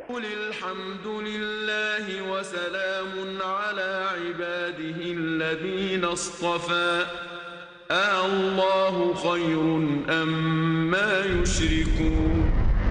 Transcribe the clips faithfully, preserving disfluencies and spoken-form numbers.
قل الحمد لله وسلام على عباده الذين اصطفى آه الله خير أم ما يشركون.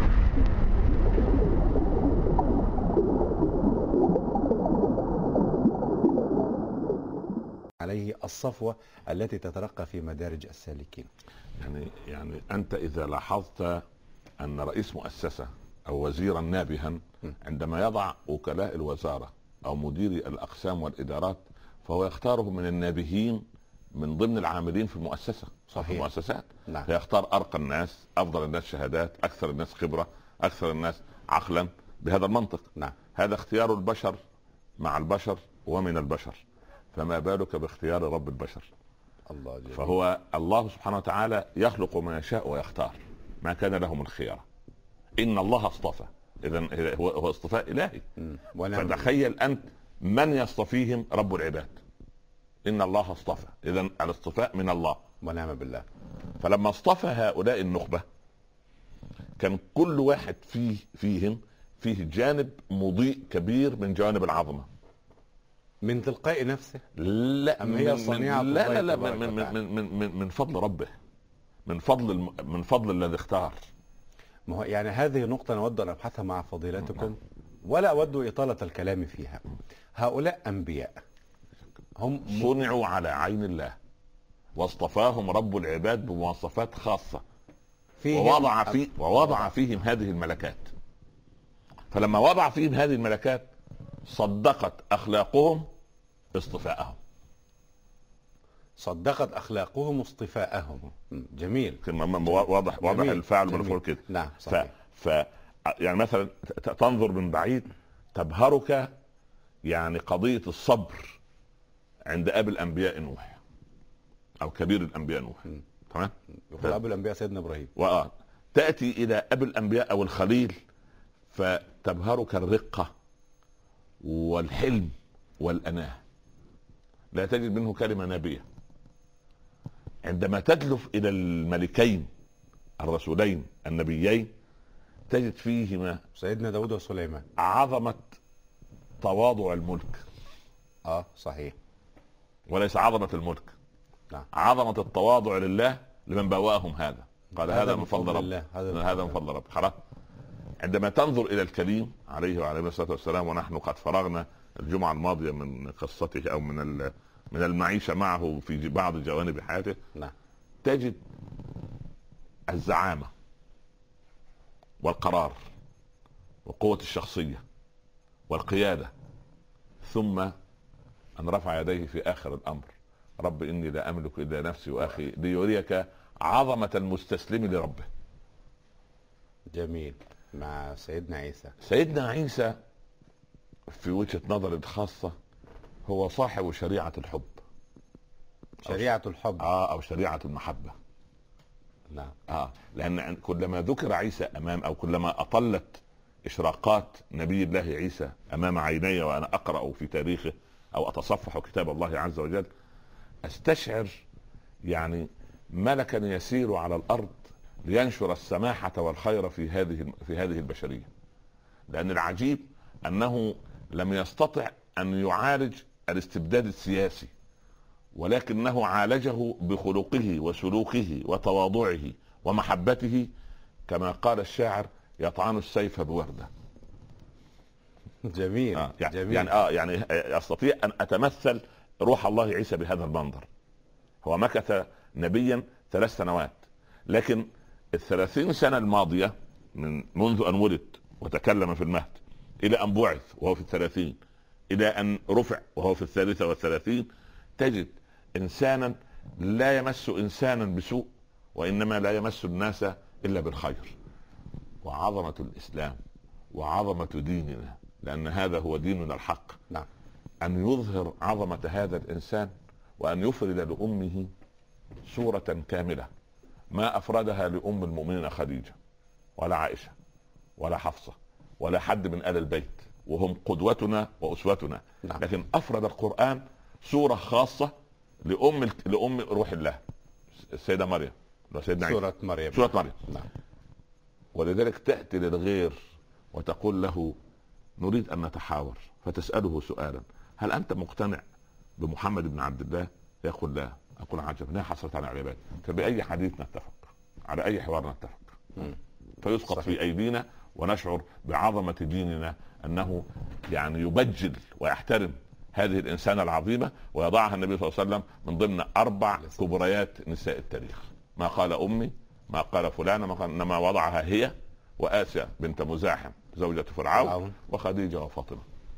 عليه الصفوة التي تترقى في مدارج السالكين. يعني يعني أنت إذا لاحظت أن رئيس مؤسسة أو وزيرا نابها عندما يضع وكلاء الوزارة أو مديري الأقسام والإدارات فهو يختاره من النابهين من ضمن العاملين في المؤسسة. صح. في المؤسسات. نعم. فيختار أرقى الناس، أفضل الناس شهادات، أكثر الناس خبرة، أكثر الناس عقلا، بهذا المنطق. نعم. هذا اختيار البشر مع البشر ومن البشر، فما بالك باختيار رب البشر. الله جميل. فهو الله سبحانه وتعالى يخلق ما يشاء ويختار، ما كان لهم الخيار. إن الله اصطفى، إذن هو, هو اصطفاء إلهي. فتخيل أنت من يصطفيهم؟ رب العباد. إن الله اصطفى، إذن الاصطفاء من الله ونعم بالله. فلما اصطفى هؤلاء النخبة كان كل واحد فيه فيهم فيه جانب مضيء كبير من جوانب العظمة من تلقاء نفسه. لا أم هي صنيعة لا لا لا من, من, من, من, من, من فضل ربه، من فضل من فضل الذي اختار. ما هو يعني هذه نقطة نود أن أبحثها مع فضيلتكم ولا أود إطالة الكلام فيها. هؤلاء أنبياء هم صنعوا على عين الله واصطفاهم رب العباد بمواصفات خاصة ووضع في ووضع فيهم هذه الملكات. فلما وضع فيهم هذه الملكات صدقت أخلاقهم اصطفاءهم. صدقت أخلاقهم اصطفاءهم. جميل. واضح واضح الفعل والمفعول كده. نعم صحيح. ف... ف يعني مثلا تنظر من بعيد تبهرك يعني قضية الصبر عند أبي الأنبياء نوح أو كبير الأنبياء نوح. تمام. يقول أبو الأنبياء سيدنا إبراهيم. وآه تأتي إلى أبي الأنبياء أو الخليل فتبهرك الرقة والحلم والأناه، لا تجد منه كلمة نابية. عندما تدلف إلى الملكين الرسولين النبيين تجد فيهما سيدنا داود وسليمان عظمة تواضع الملك. اه صحيح. وليس عظمة الملك. نعم. عظمة التواضع لله لمن بواهم هذا. قال هذا, هذا من فضل رب. هذا, هذا من فضل رب. خلاص. عندما تنظر إلى الكريم عليه وعلى الصلاة والسلام، ونحن قد فرغنا الجمعة الماضية من قصته أو من من المعيشة معه في بعض جوانب حياته. نعم. تجد الزعامة والقرار وقوة الشخصية والقيادة، ثم أن رفع يديه في آخر الأمر: رب إني لا أملك إلا نفسي وأخي، ليريك عظمة المستسلم لربه. جميل. مع سيدنا عيسى. سيدنا عيسى في وجهة نظر الخاصة هو صاحب شريعة الحب. شريعة الحب. آه أو شريعة المحبة. نعم. آه لأن كلما ذكر عيسى أمام أو كلما أطلت إشراقات نبي الله عيسى أمام عيني وأنا أقرأ في تاريخه أو أتصفح كتاب الله عز وجل أستشعر يعني ملكا يسير على الأرض لينشر السماحة والخير في هذه في هذه البشرية. لأن العجيب أنه لم يستطع أن يعالج الاستبداد السياسي، ولكنه عالجه بخلقه وسلوكه وتواضعه ومحبته، كما قال الشاعر: يطعن السيف بوردة. جميل. آه يعني جميل. يعني اه يعني استطيع ان اتمثل روح الله عيسى بهذا المنظر. هو مكث نبيا ثلاث سنوات، لكن الثلاثين سنة الماضية من منذ ان ولد وتكلم في المهد الى ان بعث وهو في الثلاثين الى ان رفع وهو في الثالثة والثلاثين، تجد انسانا لا يمس انسانا بسوء، وانما لا يمس الناس الا بالخير. وعظمة الاسلام وعظمة ديننا، لأن هذا هو ديننا الحق. نعم. أن يظهر عظمة هذا الإنسان وأن يفرد لأمه سورة كاملة ما أفردها لأم المؤمنين خديجة ولا عائشة ولا حفصة ولا حد من آل البيت، وهم قدوتنا وأسوتنا. نعم. لكن أفرد القرآن سورة خاصة لأم لأم روح الله، السيدة مريم. سيدنا سورة مريم. سورة مريم. نعم. ولذلك تأتي للغير وتقول له: نريد ان نتحاور، فتساله سؤالا: هل انت مقتنع بمحمد بن عبد الله؟ يقول لا. اقول عجب، لا حصلت على عباد. فباي حديث نتفق؟ على اي حوار نتفق؟ فيسقط في ايدينا ونشعر بعظمه ديننا، انه يعني يبجل ويحترم هذه الانسانه العظيمه، ويضعها النبي صلى الله عليه وسلم من ضمن اربع كبريات نساء التاريخ. ما قال امي، ما قال فلانه، ما قال، انما وضعها هي وآسيا بنت مزاحم زوجة فرعون وخديجة وفاطمة.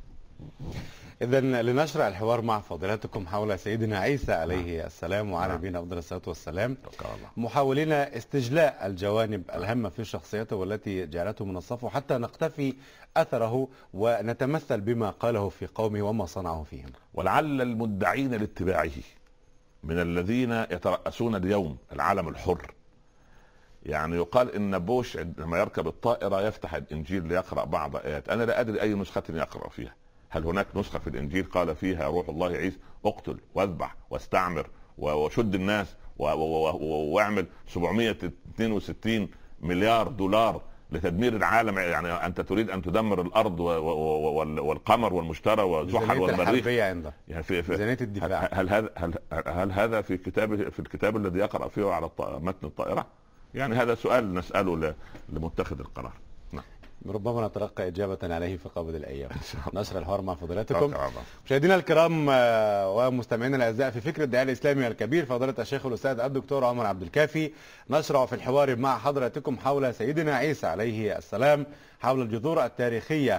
إذن لنشرع الحوار مع فضيلتكم حول سيدنا عيسى عليه السلام وعلى نبينا أفضل الصلاة والسلام، محاولين استجلاء الجوانب الهامة في شخصيته والتي جعلته من الصفو، حتى نقتفي أثره ونتمثل بما قاله في قومه وما صنعه فيهم. ولعل المدعين لاتباعه من الذين يترأسون اليوم العالم الحر، يعني يقال ان بوش عندما يركب الطائرة يفتح الانجيل ليقرأ بعض ايات. انا لا ادري اي نسخة يقرأ فيها. هل هناك نسخة في الانجيل قال فيها روح الله عيسى اقتل واذبح واستعمر وشد الناس واعمل سبعمائة واثنين وستين مليار دولار لتدمير العالم؟ يعني انت تريد ان تدمر الارض والقمر والمشتري وزحل والمريخ. يعني في في الدفاع. هل هذا هل, هل هذا في كتاب في الكتاب الذي يقرأ فيه على متن الطائرة؟ يعني هذا سؤال نسأله لمتخذ القرار. نعم. ربما نتلقى إجابة عليه في قبل الأيام. نشر الحوار مع فضيلتكم. مشاهدينا الكرام ومستمعينا الأعزاء، في فكر الداعية الإسلامي الكبير فضيلة الشيخ الأستاذ الدكتور عمر عبد الكافي، نشرع في الحوار مع حضراتكم حول سيدنا عيسى عليه السلام، حول الجذور التاريخية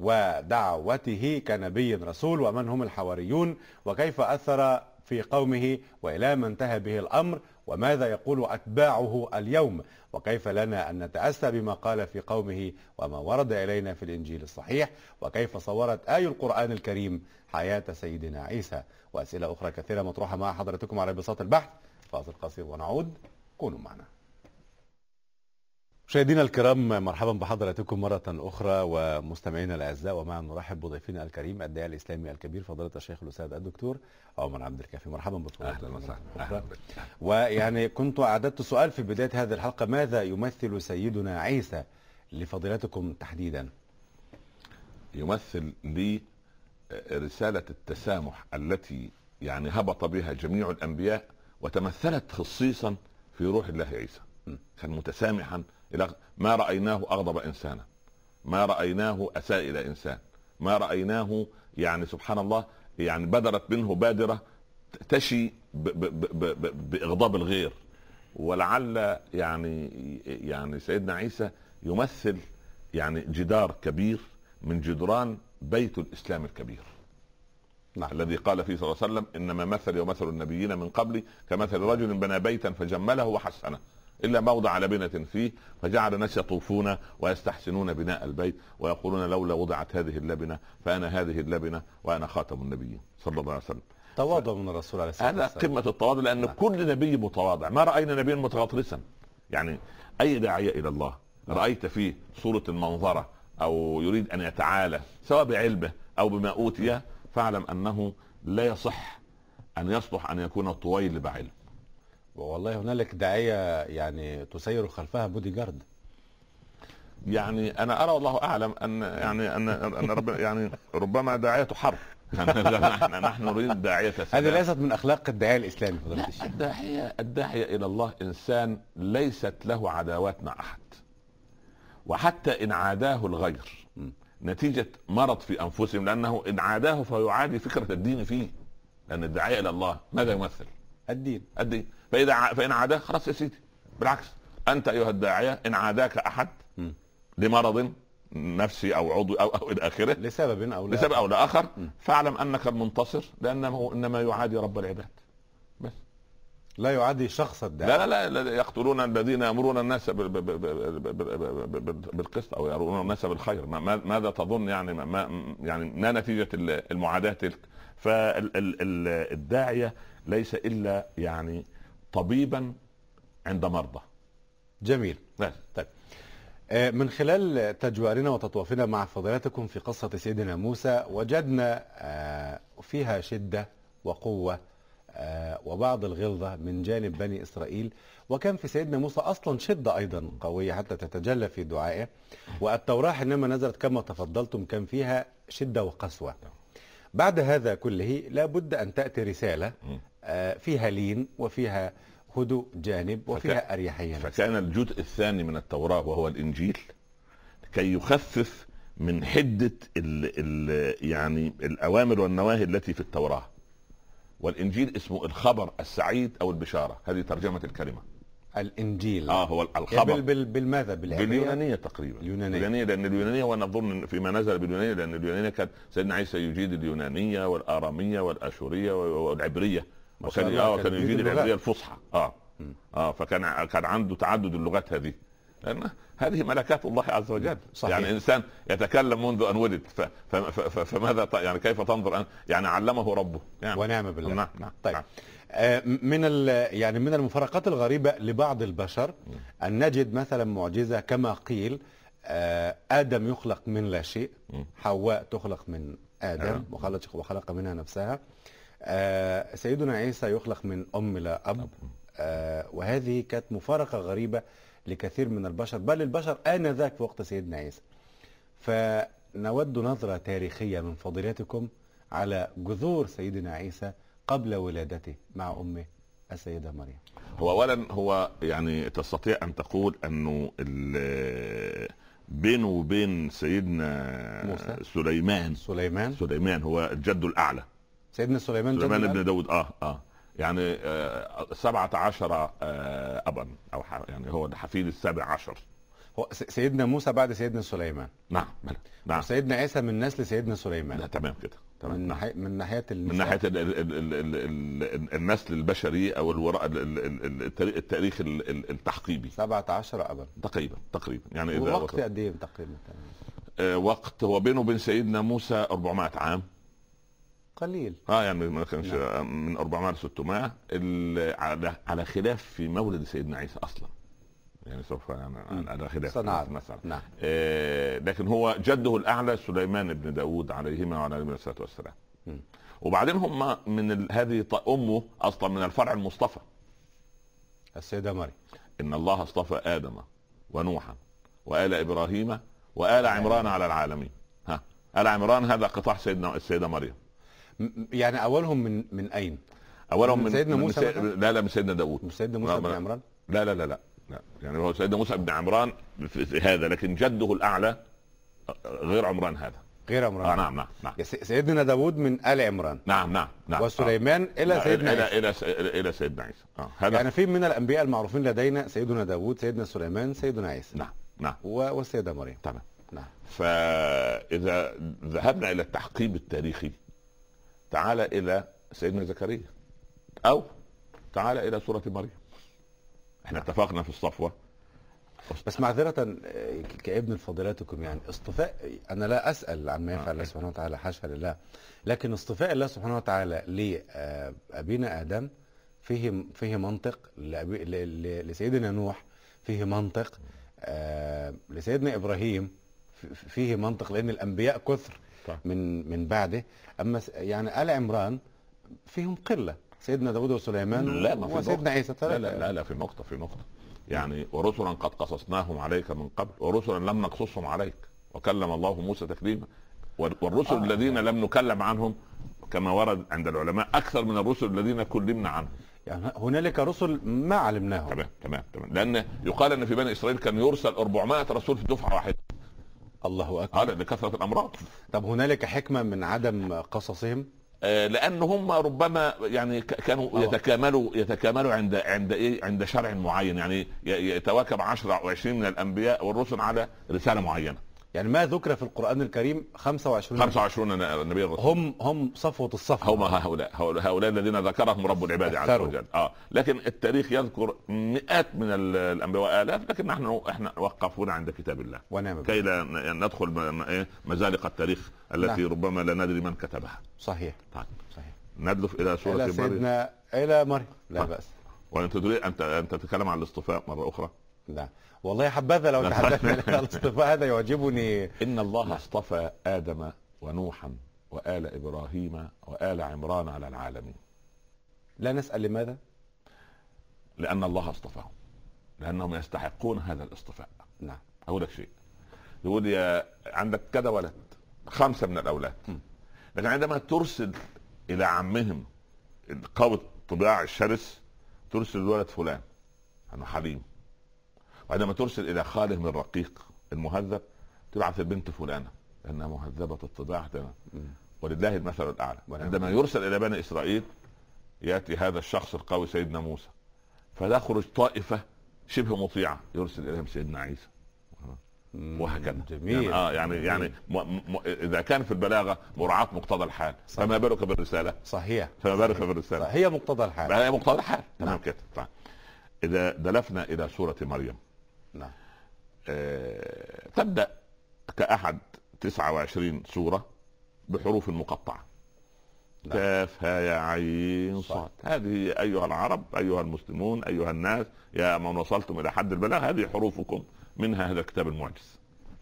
ودعوته كنبي رسول، ومن هم الحواريون، وكيف أثر في قومه وإلى ما انتهى به الأمر، وماذا يقول أتباعه اليوم، وكيف لنا أن نتأسى بما قال في قومه وما ورد إلينا في الإنجيل الصحيح، وكيف صورت آي القرآن الكريم حياة سيدنا عيسى، وأسئلة أخرى كثيرة مطروحة مع حضرتكم على بساط البحث. فاصل قصير ونعود، كونوا معنا. مشاهدينا الكرام، مرحبا بحضراتكم مرة أخرى ومستمعينا الأعزاء، ومع نرحب بضيفنا الكريم الداعية الإسلامي الكبير فضيلة الشيخ الأستاذ الدكتور عمر عبد الكافي. مرحبا بكم. أهلا وسهلا. ويعني كنت أعددت سؤال في بداية هذه الحلقة: ماذا يمثل سيدنا عيسى لفضيلتكم تحديدا؟ يمثل لي رسالة التسامح التي يعني هبط بها جميع الأنبياء، وتمثلت خصيصا في روح الله عيسى. كان متسامحا، ما رأيناه أغضب إنسانا، ما رأيناه أساء إلى إنسان، ما رأيناه يعني سبحان الله يعني بدرت منه بادرة تشي بإغضاب الغير. ولعل يعني يعني سيدنا عيسى يمثل يعني جدار كبير من جدران بيت الإسلام الكبير. نعم. الذي قال فيه صلى الله عليه وسلم: إنما مثل ومثل النبيين من قبلي كمثل رجل بنى بيتا فجمله وحسنه إلا موضع لبنة فيه فجعل الناس يطوفون ويستحسنون بناء البيت ويقولون لولا وضعت هذه اللبنة فأنا هذه اللبنة وأنا خاتم النبيين صلى الله عليه وسلم. تواضع من الرسول عليه الصلاة والسلام. هذا قمة التواضع، لأن نعم. كل نبي متواضع. ما رأينا نبيا متغطرسا. يعني أي داعية إلى الله نعم. رأيت فيه صورة المنظرة أو يريد أن يتعالى سواء بعلمه أو بما أوتي، فاعلم أنه لا يصح أن يصلح أن يكون طويل بعلم. والله هنالك داعية يعني تسير خلفها بودي جارد. يعني انا ارى والله اعلم ان يعني ان ان رب يعني ربما داعية حرب. نحن نحن نريد داعية سلام. هذه ليست من اخلاق الداعية الاسلامي فضيلة الشيخ. الداعية الداعية الى الله انسان ليست له عداوات مع احد، وحتى ان عاداه الغير نتيجة مرض في انفسهم، لانه ان عاداه فيعادي فكرة الدين فيه. لان الداعية الى الله ماذا يمثل؟ الدين. الدين. فاذا ع... فان عاداه خلاص يا سيدي. بالعكس، انت ايها الداعيه ان عاداك احد م. لمرض نفسي او عضوي او او الى اخره، لسبب او لسبب او لاخر، فاعلم انك المنتصر، لانه انما يعادي رب العباد بس، لا يعادي شخص الداعيه. لا لا لا يقتلون الذين يامرون الناس بالقسط او يامرون الناس بالخير. ماذا تظن يعني ما يعني ما نتيجه المعاداه تلك؟ فالداعيه ليس الا يعني طبيبا عند مرضى. جميل. بس. طيب، من خلال تجوارنا وتطوافنا مع فضيلتكم في قصة سيدنا موسى، وجدنا فيها شدة وقوة وبعض الغلظة من جانب بني إسرائيل، وكان في سيدنا موسى أصلا شدة أيضا قوية حتى تتجلى في دعائه. والتوراة حينما نزلت كما تفضلتم كان فيها شدة وقسوة. بعد هذا كله لابد أن تأتي رسالة فيها لين وفيها هدوء جانب وفيها أريحية. فكان الجزء الثاني من التوراة وهو الإنجيل كي يخفف من حدة ال ال يعني الأوامر والنواهي التي في التوراة. والإنجيل اسمه الخبر السعيد أو البشارة، هذه ترجمة الكلمة. الإنجيل اه هو الخبر بال بالماذا بالعبرية؟ باليونانية تقريبا. اليونانية. اليونانية لأن اليونانية ونظن فيما نزل باليونانية، لأن اليونانية كان سيدنا عيسى يجيد اليونانية والآرامية والأشورية والعبرية، وكان اه كان يجيد العبرية الفصحى. اه م. اه فكان كان عنده تعدد اللغات هذه، لأن هذه ملكات الله عز وجل. صحيح. يعني إنسان يتكلم منذ أن ولد ف... ف... ف... فماذا ت... يعني كيف تنظر أن يعني علمه ربه يعني. ونعم بالله. نعم نعم. طيب نعم. من يعني من المفارقات الغريبة لبعض البشر أن نجد مثلا معجزة كما قيل آدم يخلق من لا شيء، حواء تخلق من آدم وخلق منها نفسها، سيدنا عيسى يخلق من أم لا أب. وهذه كانت مفارقة غريبة لكثير من البشر، بل البشر آنذاك في وقت سيدنا عيسى. فنود نظرة تاريخية من فضيلتكم على جذور سيدنا عيسى قبل ولادته مع أمه السيدة مريم. هو أولا هو يعني تستطيع أن تقول أنه بينه وبين سيدنا موسى سليمان سليمان سليمان هو الجد الأعلى. سيدنا سليمان سليمان ابن داود اه اه يعني آه سبعة عشر آه أبا أو يعني هو الحفيد السابع عشر. هو سيدنا موسى بعد سيدنا سليمان. نعم نعم. سيدنا عيسى من نسل سيدنا سليمان. لا تمام كده. من ناحية من ناحية من ناحية ال ال ال ال ال النسل البشري أو الوراء التاريخ التحقيبي. سبعة عشر أبا تقريبا تقريبا يعني. إذا وقت قد إيه تقريبا؟ آه وقت هو بينه وبين سيدنا موسى أربعمائة عام. قليل. اه يعني ما كانش من أربعمائة ل ستمائة على على خلاف في مولد سيدنا عيسى اصلا، يعني سوف يعني على خلاف مثلا. نعم. آه لكن هو جده الاعلى سليمان بن داود عليهما وعلى نبينا الصلاه والسلام. م. وبعدين هم من هذه امه اصلا من الفرع المصطفى السيده مريم. ان الله اصطفى ادم ونوحا وآل ابراهيم وآل عمران على العالمين. ها آل عمران هذا قطاع سيدنا السيده مريم. يعني اولهم من من اين؟ اولهم من, من سيدنا من موسى. سي... لا لا من سيدنا داود. من سيدنا موسى بن عمران. لا لا لا لا لا يعني هو سيدنا موسى بن عمران في هذا، لكن جده الاعلى غير عمران هذا. غير عمران. آه نعم نعم نعم. سيدنا داود من آل عمران. نعم نعم نعم. وسليمان آه. الى سيدنا الى عيسى. الى الى, إلى سيدنا عيسى. آه. هذا يعني في من الانبياء المعروفين لدينا سيدنا داود، سيدنا سليمان، سيدنا عيسى. نعم نعم. والسيده مريم. تمام. نعم. فاذا ذهبنا الى التحقيب التاريخي تعال الى سيدنا زكريا او تعال الى سورة مريم. احنا اتفقنا في الصفوة. بس معذرة كابن فضيلتكم، يعني اصطفاء، انا لا اسأل عما يفعل الله سبحانه وتعالى حاشا لله، لكن اصطفاء الله سبحانه وتعالى لابينا ادم فيه فيه منطق، لسيدنا نوح فيه منطق، لسيدنا ابراهيم فيه منطق، لان الانبياء كثر من من بعده. اما يعني آل عمران فيهم قله، سيدنا داود وسليمان لا وسيدنا عيسى. لا, لا لا لا في نقطه في نقطه يعني ورسلا قد قصصناهم عليك من قبل ورسلا لم نقصصهم عليك وكلم الله موسى تكليما. والرسل آه. الذين لم نكلم عنهم كما ورد عند العلماء اكثر من الرسل الذين كلمنا عنهم. يعني هنالك رسل ما علمناهم. تمام تمام تمام. لان يقال ان في بني اسرائيل كان يرسل أربعمائة رسول في دفعه واحده. الله اكبر. اه لكثره الامراض. طب هنالك حكمه من عدم قصصهم؟ آه لان هم ربما يعني كانوا أوه. يتكاملوا يتكاملوا عند عند ايه عند شرع معين، يعني يتواكب عشرة او عشرين من الانبياء والرسل على رساله معينه. يعني ما ذكر في القرآن الكريم خمسة وعشرين خمسة وعشرين نبي الرسول. هم هم صفوة الصفوة. هم هؤلاء هؤلاء الذين ذكرهم رب العباد عز وجل. اه لكن التاريخ يذكر مئات من الانبياء والاف، لكن نحن احنا وقفونا عند كتاب الله ونعم كي لا ندخل مزالق التاريخ التي نعم. ربما لا ندري من كتبها. صحيح. طيب. صحيح. ندلف الى سورة مريم. الى سيدنا الى مريم. لا بأس. وانت تريد انت انت تتكلم عن الاصطفاء مرة اخرى؟ لا والله حبذا لو تحدثنا عن الاصطفاء، هذا يعجبني. ان الله اصطفى ادم ونوحا وآل ابراهيم وآل عمران على العالمين. لا نسأل لماذا؟ لأن الله اصطفاهم، لأنهم يستحقون هذا الاصطفاء. نعم. أقول لك شيء، يقول يا عندك كذا ولد، خمسة من الأولاد، م. لكن عندما ترسل إلى عمهم قوي الطباع الشرس ترسل الولد فلان أنه حليم، وعندما ترسل إلى خالهم الرقيق المهذب تبعث البنت فلانة لأنها مهذبة الطباع. ولله المثل الأعلى. عندما يرسل إلى بني إسرائيل يأتي هذا الشخص القوي سيدنا موسى، فتخرج طائفة شبه مطيعة يرسل إليهم سيدنا عيسى، وهكذا. جميل. يعني اه يعني يعني م م اذا كان في البلاغه مراعاه مقتضى الحال، صحيح. فما بالك بالرساله؟ صحيح. فما بالك بالرساله؟ هي مقتضى الحال. هي مقتضى الحال. تمام كده. طيب اذا دلفنا الى سوره مريم، نعم، آه تبدا كاحد تسعة وعشرين سوره بحروف مقطعه، كاف ها يا عين صاد. هذه ايها العرب، ايها المسلمون، ايها الناس، يا من وصلتم الى حد البلاغ، هذه حروفكم، منها هذا الكتاب المعجز.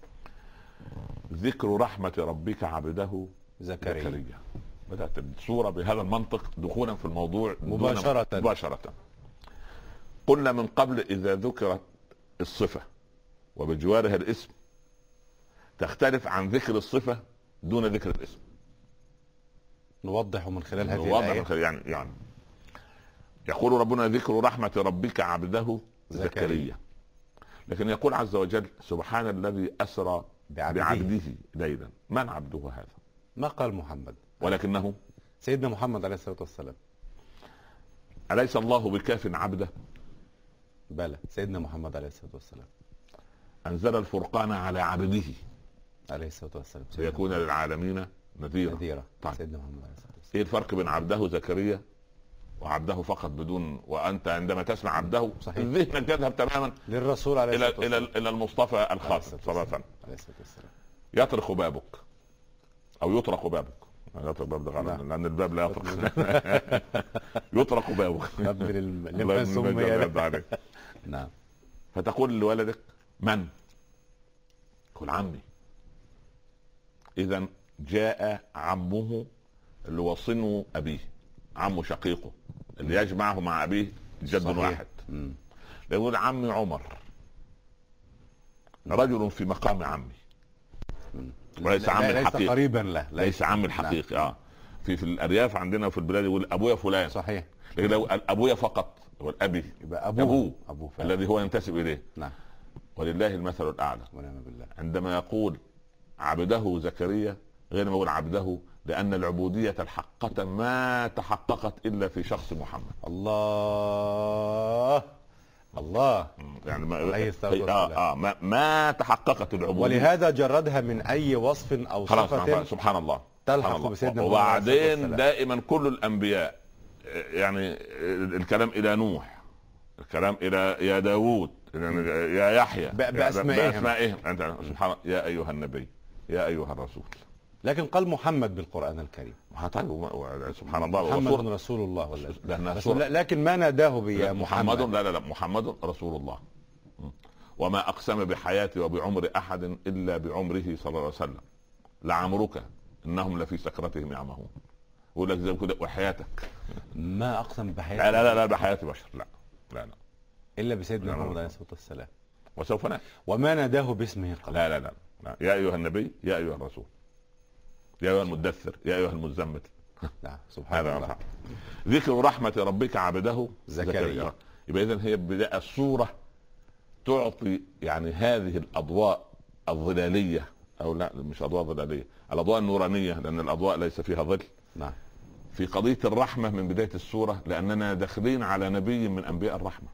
ذكر رحمة ربك عبده زكريا. زكريا. بدأت السورة بهذا المنطق دخولا في الموضوع مباشرة. مباشرة. قلنا من قبل إذا ذكرت الصفة وبجوارها الاسم تختلف عن ذكر الصفة دون ذكر الاسم. نوضح من خلال هذه نوضح الآية. من خلال يعني يعني يقول ربنا ذكر رحمة ربك عبده زكريا, زكريا. لكن يقول عز وجل سبحان الذي أسرى بعبده, بعبده ليلا. من عبده هذا؟ ما قال محمد، ولكنه سيدنا محمد عليه الصلاة والسلام. أليس الله بكاف عبده؟ بلى، سيدنا محمد عليه الصلاة والسلام. أنزل الفرقان على عبده عليه الصلاة والسلام ليكون للعالمين نذيرا. نذيرا. طيب. سيدنا محمد عليه الصلاة والسلام. ايه الفرق بين عبده زكريا وعبده فقط بدون، وانت عندما تسمع عبده ذهنك يذهب تماما للرسول عليه الصلاة والسلام، الى الى المصطفى الخاص صلى الله عليه وسلم. يطرق بابك او يطرق بابك، يطرق باب ده غلط لان الباب لا يطرق. يطرق بابك باب للمسمى. نعم. فتقول لولدك من؟ قل عمي. اذا جاء عمه اللي هو صنو ابيه، عمه شقيقه اللي يجمعه مع ابيه جد واحد. يقول عمي عمر رجل في مقام عمي، وليس عمي الحقيقي، ليس قريبا له، ليس عمي الحقيقي. اه في في الارياف عندنا في البلاد يقول ابويا فلان. صحيح. لكن لو ابويا فقط هو الابي يبقى ابوه ابوه, أبوه الذي هو ينتسب اليه. نعم. ولله المثل الاعلى. ونعم بالله. عندما يقول عبده زكريا غير ما يقول عبده، لأن العبودية الحقة ما تحققت إلا في شخص محمد. الله الله. يعني ما عليه الصلاة والسلام. آه آه ما, ما تحققت العبودية، ولهذا جردها من أي وصف أو صفة. سبحان الله. تلحق بسيدنا. وبعدين دائما كل الأنبياء يعني الكلام إلى نوح، الكلام إلى يا داوود، يا يحيى، بأسمائهم. بأسمائهم. أنت سبحان الله، يا أيها النبي، يا أيها الرسول. لكن قال محمد بالقرآن الكريم. سبحان الله. محمد رسول الله ولا لكن ما ناداه بيا محمد. لا لا لا محمد رسول الله. وما أقسم بحياتي وبعمر أحد إلا بعمره صلى الله عليه وسلم، لعمرك إنهم لفي سكرتهم يعمهون. يقول لك زي كده وحياتك. ما أقسم بحياتي. لا لا لا بحياة بشر، لا لا لا إلا بسيدنا محمد عليه الصلاة والسلام. وسوف نأتي. وما ناداه باسمه قبل. لا لا لا لا. يا أيها النبي، يا أيها الرسول، يا أيها المدثر، يا أيها المزمل. نعم. سبحان الله. ذكر رحمة ربك عبده زكريا. زكريا. يبقى إذن هي بداية السورة تعطي يعني هذه الأضواء الظلالية، أو لا مش أضواء ظلالية، الأضواء النورانية، لأن الأضواء ليس فيها ظل. نعم. في قضية الرحمة من بداية السورة، لأننا داخلين على نبي من أنبياء الرحمة.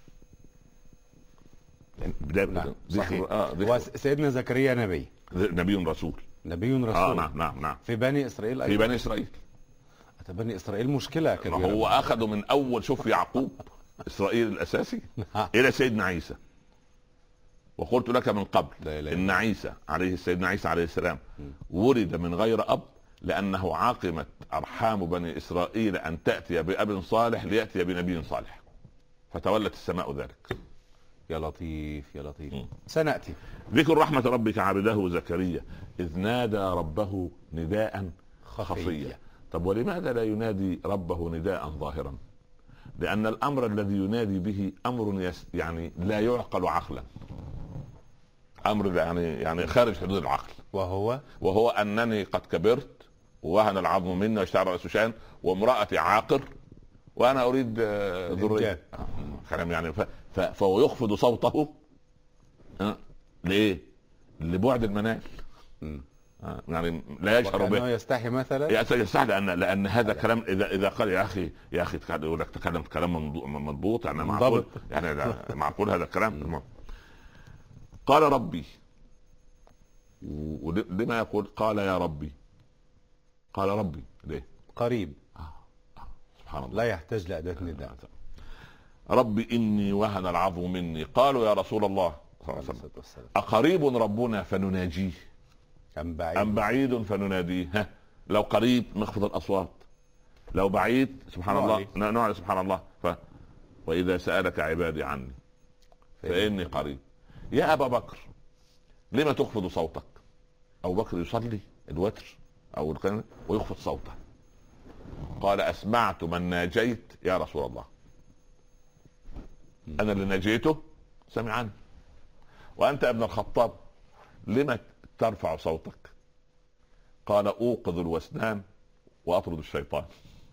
بداية نعم. صحيح. آه وسيدنا زكريا نبي، نبي رسول. نبي رسول. آه نعم نعم نعم. في بني إسرائيل أيضا. في بني إسرائيل. بني إسرائيل مشكلة كبيرة. هو أخذوا من أول، شوف يعقوب إسرائيل الأساسي إلى سيدنا عيسى. وقلت لك من قبل إن عيسى عليه سيدنا عيسى عليه السلام ولد من غير أب، لأنه عاقمت أرحام بني إسرائيل أن تأتي بأب صالح ليأتي بنبي صالح، فتولت السماء ذلك. يا لطيف يا لطيف. م. سنأتي. ذكر رحمة ربك عبده زكريا إذ نادى ربه نداء خفيا. طب ولماذا لا ينادي ربه نداء ظاهرا؟ لان الامر الذي ينادي به امر يس يعني لا يعقل عقلا، امر يعني يعني خارج حدود العقل. وهو وهو انني قد كبرت ووهن العظم مني واشتعل رأس شان وامرأتي عاقر وانا اريد ذريه. كلام يعني ف... فهو يخفض صوته أه؟ ليه؟ لبعد المنال. أه؟ يعني لا يشعر به، يستحي مثلا، يستحي لان لان هذا كلام اذا اذا قال يا اخي يا اخي يقول لك تكلم كلام مضبوط يعني معقول، يعني معقول هذا الكلام. قال ربي، ولما يقول قال يا ربي؟ قال ربي ليه؟ قريب. آه. آه. سبحان الله، لا يحتاج لأداة نداء. ربي إني وهن العظم مني. قالوا يا رسول الله صلى الله عليه وسلم أقريب ربنا فنناجيه أم بعيد أم بعيد فنناديه؟ ها، لو قريب نخفض الأصوات، لو بعيد سبحان الله نعلي سبحان الله. ف... وإذا سألك عبادي عني فإني قريب. يا أبا بكر لما تخفض صوتك؟ أبو بكر يصلي الوتر أو القيام ويخفض صوته. قال أسمعت من ناجيت يا رسول الله، أنا اللي ناجيته سمعني. وأنت ابن الخطاب لما ترفع صوتك؟ قال أوقظ الوسنان وأطرد الشيطان.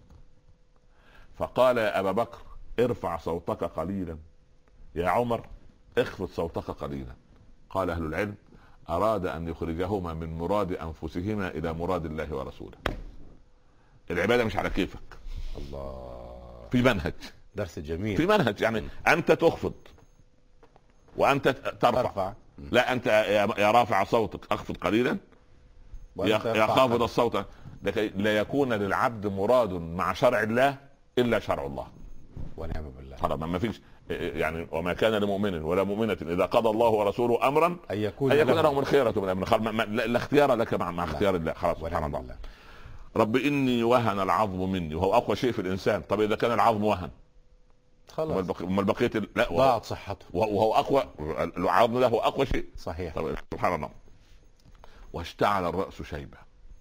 فقال يا أبا بكر ارفع صوتك قليلا، يا عمر اخفض صوتك قليلا. قال أهل العلم أراد أن يخرجهما من مراد أنفسهما إلى مراد الله ورسوله. العبادة مش على كيفك، الله، في منهج، درس جميل، في منهج. يعني أنت تخفض وأنت ترفع, ترفع. لا أنت يا رافع صوتك أخفض قليلا، يا خافض الصوت، لكي لا يكون للعبد مراد مع شرع الله إلا شرع الله. ونعم بالله. طبعا ما فيش يعني وما كان لمؤمن ولا مؤمنة إذا قضى الله ورسوله أمرا أن يكون, أن يكون لهم الخيرة من أمرهم. لا اختيار لك مع, مع اختيار الله. خلاص سبحان الله. الله. رب إني وهن العظم مني، وهو أقوى شيء في الإنسان. طب إذا كان العظم وهن خلاص ما البقية لا ضاعت صحته، وهو أقوى، العظم ده هو أقوى شيء. صحيح. طب سبحان الله. واشتعل الرأس شيبة.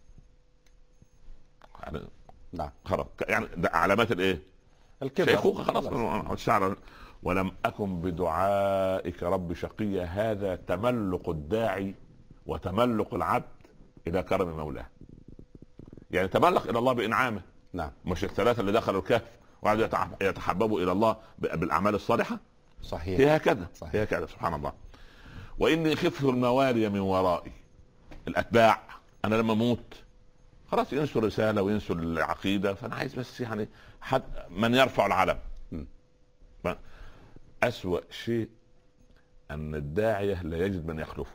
يعني نعم خلاص يعني علامات الإيه؟ الكبر، شيخوخة خلاص. واشتعل ولم أكن بدعائك رب شقيا. هذا تملق الداعي وتملق العبد إلى كرم مولاه. يعني تملق إلى الله بإنعامه. نعم. مش الثلاثة اللي دخلوا الكهف وقعدوا يتحببوا إلى الله بالأعمال الصالحة. صحيح. هي هكذا. صحيح. هي هكذا سبحان الله. وإني خفت الموالي من ورائي، الأتباع. أنا لما أموت خلاص ينسوا الرسالة وينسوا العقيدة، فأنا عايز بس يعني حد من يرفع العلم. م. أسوأ شيء أن الداعية لا يجد من يخلفه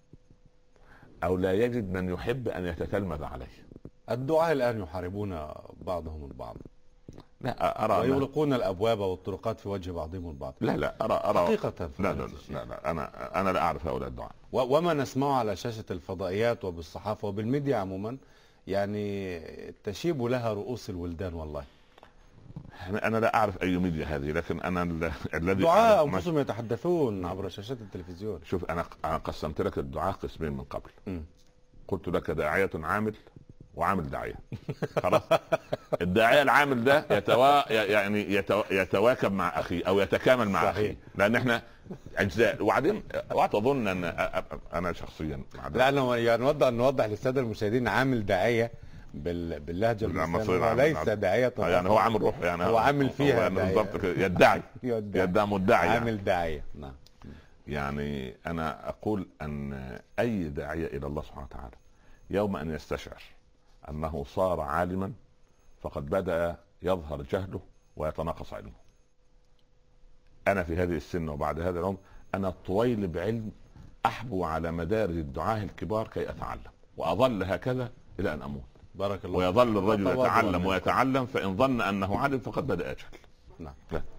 أو لا يجد من يحب أن يتتلمذ عليه. الدعاة الآن يحاربون بعضهم البعض. لا أرى ويغلقون الأبواب والطرقات في وجه بعضهم البعض. لا لا أرى أرى حقيقة. لا لا, لا لا أنا أنا لا أعرف هؤلاء الدعاة. وما نسمعه على شاشة الفضائيات وبالصحافة وبالميديا عموما يعني تشيب لها رؤوس الولدان. والله أنا لا أعرف أي ميديا هذه، لكن أنا الذي دعاء أنفسهم يتحدثون عبر شاشات التلفزيون. شوف أنا أنا قسمت لك الدعاء قسمين من قبل. م. قلت لك داعية عامل وعامل داعية. خلاص. الداعية العامل ده يتوا يعني يتوا... يتواكب مع أخيه أو يتكامل مع أخيه، لأن إحنا أجزاء. وبعدين وأظن أن أنا شخصيا لا أنا يعني نوضح نوضح للسادة المشاهدين عامل داعية بال... باللهجة المصرية ليس داعية يعني هو عامل روح، يعني هو عامل فيها بالضبط يدعي يدعي مدعي عامل يعني. داعية. نعم. يعني أنا أقول أن أي داعية إلى الله سبحانه وتعالى يوم أن يستشعر أنه صار عالما فقد بدأ يظهر جهله ويتناقص علمه. أنا في هذه السن وبعد هذا العمر أنا طويل بعلم أحبو على مدارج الدعاة الكبار كي أتعلم، وأظل هكذا إلى أن أموت. بارك الله. ويظل الرجل يتعلم ويتعلم، فإن ظن أنه عالم فقد بدأ أجهل. نعم.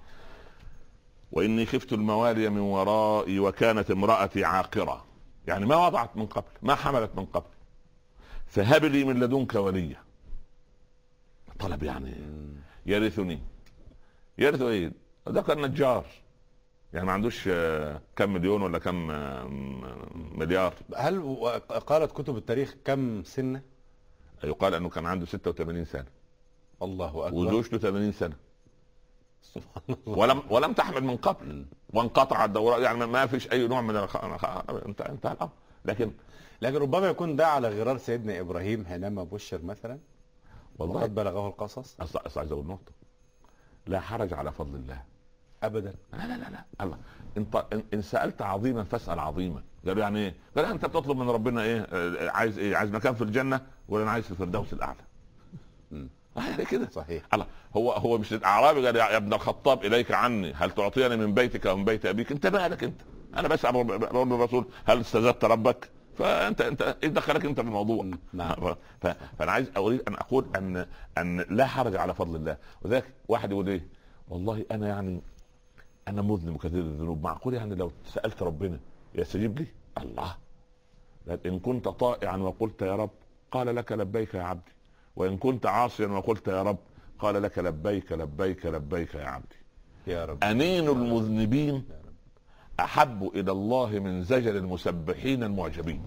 وإني خفت الموالي من ورائي وكانت امرأتي عاقرة. يعني ما وضعت من قبل، ما حملت من قبل، فهب لي من لدنك وليا. طلب يعني يرثني. يرث ايه؟ ده كان نجار، يعني ما عندوش كم مليون ولا كم مليار. هل قالت كتب التاريخ كم سنة؟ يقال انه كان عنده ستة وثمانين سنة. الله اكبر. وزوجته ثمانين سنة. ولم ولم تحمل من قبل وانقطع الدورة، يعني ما فيش اي نوع من الخ... انت انتهى الامر. لكن لكن ربما يكون ده على غرار سيدنا ابراهيم حينما بشر مثلا والله وقد بلغه القصص. اصل عايز اقول نقطه، لا حرج على فضل الله ابدا. لا لا لا لا الله، انت ان سالت عظيما فاسال عظيما. قالوا يعني ايه؟ قال انت بتطلب من ربنا ايه؟ عايز ايه؟ عايز مكان في الجنه ولا انا عايز في الفردوس الاعلى؟ امم كده صحيح. الله، هو هو مش الاعرابي قال يا ابن الخطاب اليك عني هل تعطيني من بيتك ومن بيت ابيك؟ انت مالك انت؟ انا بسال الرسول هل استزدت ربك؟ فانت انت ايه دخلك انت في الموضوع؟ نعم. فانا عايز اريد ان اقول ان ان لا حرج على فضل الله. وذاك واحد يقول ايه؟ والله انا يعني انا مذنب كثير الذنوب، معقول يعني لو سالت ربنا يستجيب لي؟ الله، ان كنت طائعا وقلت يا رب قال لك لبيك يا عبدي، وان كنت عاصيا وقلت يا رب قال لك لبيك لبيك لبيك يا عبدي. يا رب. انين المذنبين احب الى الله من زجر المسبحين المعجبين.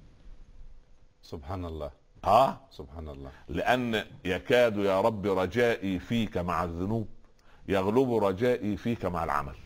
سبحان الله. اه سبحان الله. لان يكاد يا رب رجائي فيك مع الذنوب يغلب رجائي فيك مع العمل.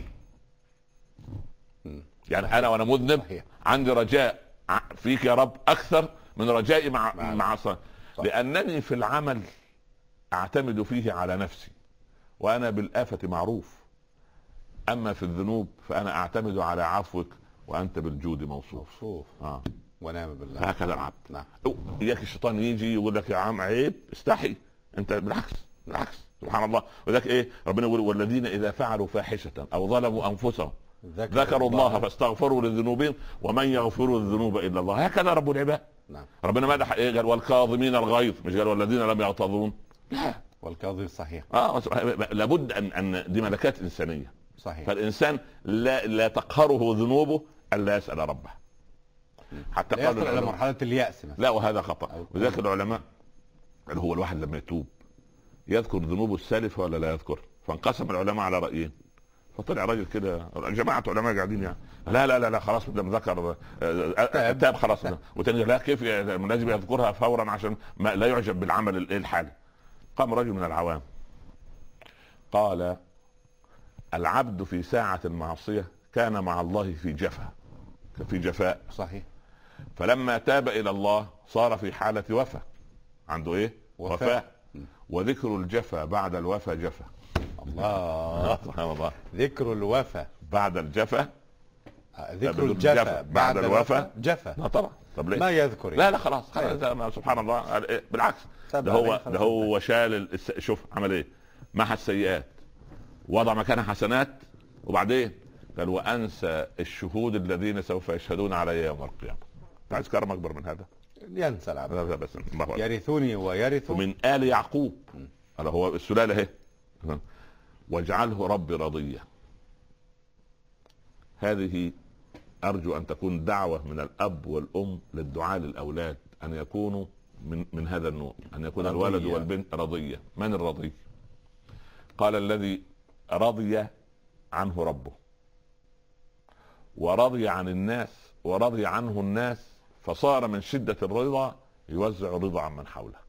يعني انا وانا مذنب عندي رجاء فيك يا رب اكثر من رجائي مع مع, مع صح. لانني في العمل اعتمد فيه على نفسي وانا بالآفة معروف، اما في الذنوب فانا اعتمد على عفوك وانت بالجود موصوف. اه ونعم بالله. هكذا العبد. نعم. اياك الشيطان يجي يقول لك يا عم عيب استحي، انت بالعكس بالعكس سبحان الله. وذاك ايه ربنا يقول والذين اذا فعلوا فاحشة او ظلموا انفسهم ذكروا الله فاستغفروا لذنوبهم ومن يغفر الذنوب الا الله. هكذا رب العباد. نعم. ربنا مدح ايه؟ قال والكاظمين الغيظ، مش قال والذين لم يغتظون. لا والكاظم صحيح. اه لابد ان ان دي ملكات انسانيه. صحيح. فالانسان لا لا تقهره ذنوبه الا يسال ربه. حتى قالوا الى مرحله الياس مثلا. لا وهذا خطا. وذلك العلماء اللي هو الواحد لما يتوب يذكر ذنوبه السالفه ولا لا يذكر؟ فانقسم العلماء على رايين. فطلع راجل كده جماعه علماء قاعدين يعني لا لا لا لا خلاص لما ذكر تاب خلاص. وتاني لا كيف لازم يذكرها فورا عشان ما لا يعجب بالعمل الحالي. قام رجل من العوام قال العبد في ساعة المعصية كان مع الله في جفا في جفاء. صحيح. فلما تاب إلى الله صار في حالة وفا، عنده ايه؟ وفاء. وذكر الجفا بعد الوفا جفا. الله سبحان الله. ذكر الوفا بعد الجفا ذكر الجفا بعد الوفا جفا. لا طبعا. طب ليه؟ ما يذكر لا لا خلاص خلاص سبحان الله. بالعكس ده هو ده هو شال الس... شوف عمل ايه؟ محى السيئات وضع مكانها حسنات وبعدين قال وانسى الشهود الذين سوف يشهدون علي يوم القيامه. عايز كرم اكبر من هذا؟ ينسى العبد. بس يرثوني ويرث ومن آل يعقوب. هذا هو السلاله اهي. واجعله ربي رضيا. هذه ارجو ان تكون دعوه من الاب والام للدعاء للاولاد ان يكونوا من من هذا النوع، ان يكون رضية. الولد والبنت رضية. من الرضي؟ قال الذي رضي عنه ربه ورضي عن الناس ورضي عنه الناس فصار من شدة الرضا يوزع الرضا عن من حوله.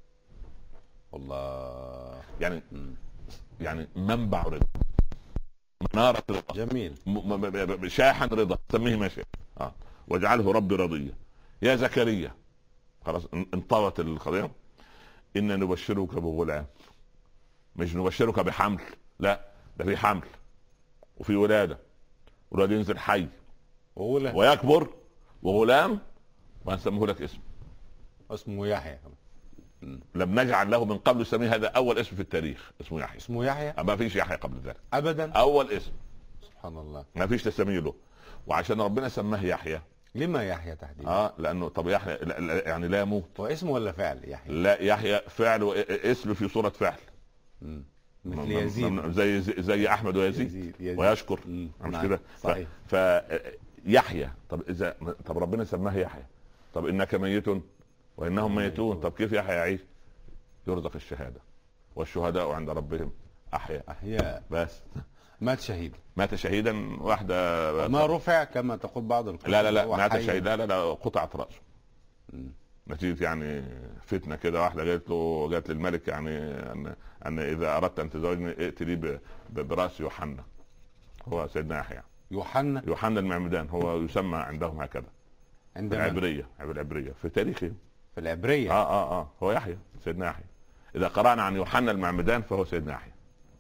الله. يعني يعني منبع رضا، منارة رضا. جميل. شاحن رضا سميه ما شاء. اه واجعله ربي رضيا. يا زكريا خلاص انطوت القضيه. إن نبشرك بغلام، مش نبشرك بحمل، لا ده في حمل وفي ولاده، ولاد ينزل حي وغلام ويكبر وغلام وهنسميه لك اسم اسمه يحيى. لم نجعل له من قبل سميه، هذا اول اسم في التاريخ اسمه يحيى. اسمه يحيى؟ ما فيش يحيى قبل ذلك ابدا. اول اسم سبحان الله. ما فيش تسميه له. وعشان ربنا سماه يحيى. لما يحيى تحديدا؟ اه لانه طب يحيى يعني لا يموت. هو اسم ولا فعل يحيى؟ لا يحيى فعل واسم في صورة فعل. امم مثل يزيد زي زي احمد ويزيد يزيد. يزيد. ويشكر مش كده؟ صحيح. فيحيى طب اذا طب ربنا سماه يحيى، طب انك ميت وانهم ميتون، طب كيف يحيى يعيش؟ يرزق الشهاده والشهداء عند ربهم احياء. احياء بس. مات شهيدا. مات شهيدا. واحده ما رفع كما تقول بعض الكتب. لا لا لا مات شهيدا. لا لا قطعت راسه. نتيجه يعني فتنه كده، واحده قالت له، قالت للملك يعني ان ان اذا اردت ان تزوجني ائت لي براس يوحنا، هو سيدنا يحيى. يوحنا يوحنا المعمدان هو يسمى عندهم هكذا عندما في العبريه، العبريه في تاريخه في العبريه اه اه اه هو يحيى، سيدنا يحيى. اذا قرانا عن يوحنا المعمدان فهو سيدنا يحيى.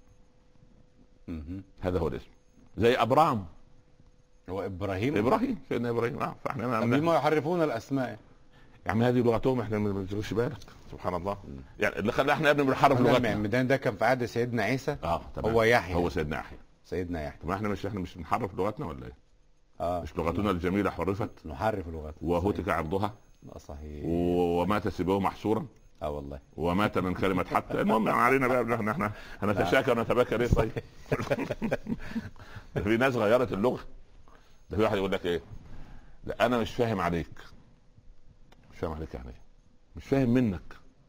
هذا هو الاسم. زي ابرام، هو ابراهيم. ابراهيم سيدنا ابراهيم. اه فاحنا بما يحرفون الاسماء يا عم، هذه لغتهم احنا ما بنشغلش بالك. سبحان الله. يعني اللي خلى احنا ابن بنحرف لغتنا. المعمدان ده كان في عهد سيدنا عيسى. اه تمام. هو يحيى، هو سيدنا يحيى. سيدنا يحيى. طب احنا مش احنا مش بنحرف لغتنا ولا ايه؟ اه مش لغتنا الجميله حرفت؟ نحرف لغتنا وهتك عرضها. صحيح. ومات سبوه محصورا. اه والله. ومات من كلمه حتى. المهم علينا بقى احنا احنا هنتشاكى ونتباكى ليه طيب؟ في ناس غيرت اللغه. ده في واحد يقول لك ايه؟ لا انا مش فاهم عليك. مش فاهم عليك يعني ايه؟ مش فاهم منك.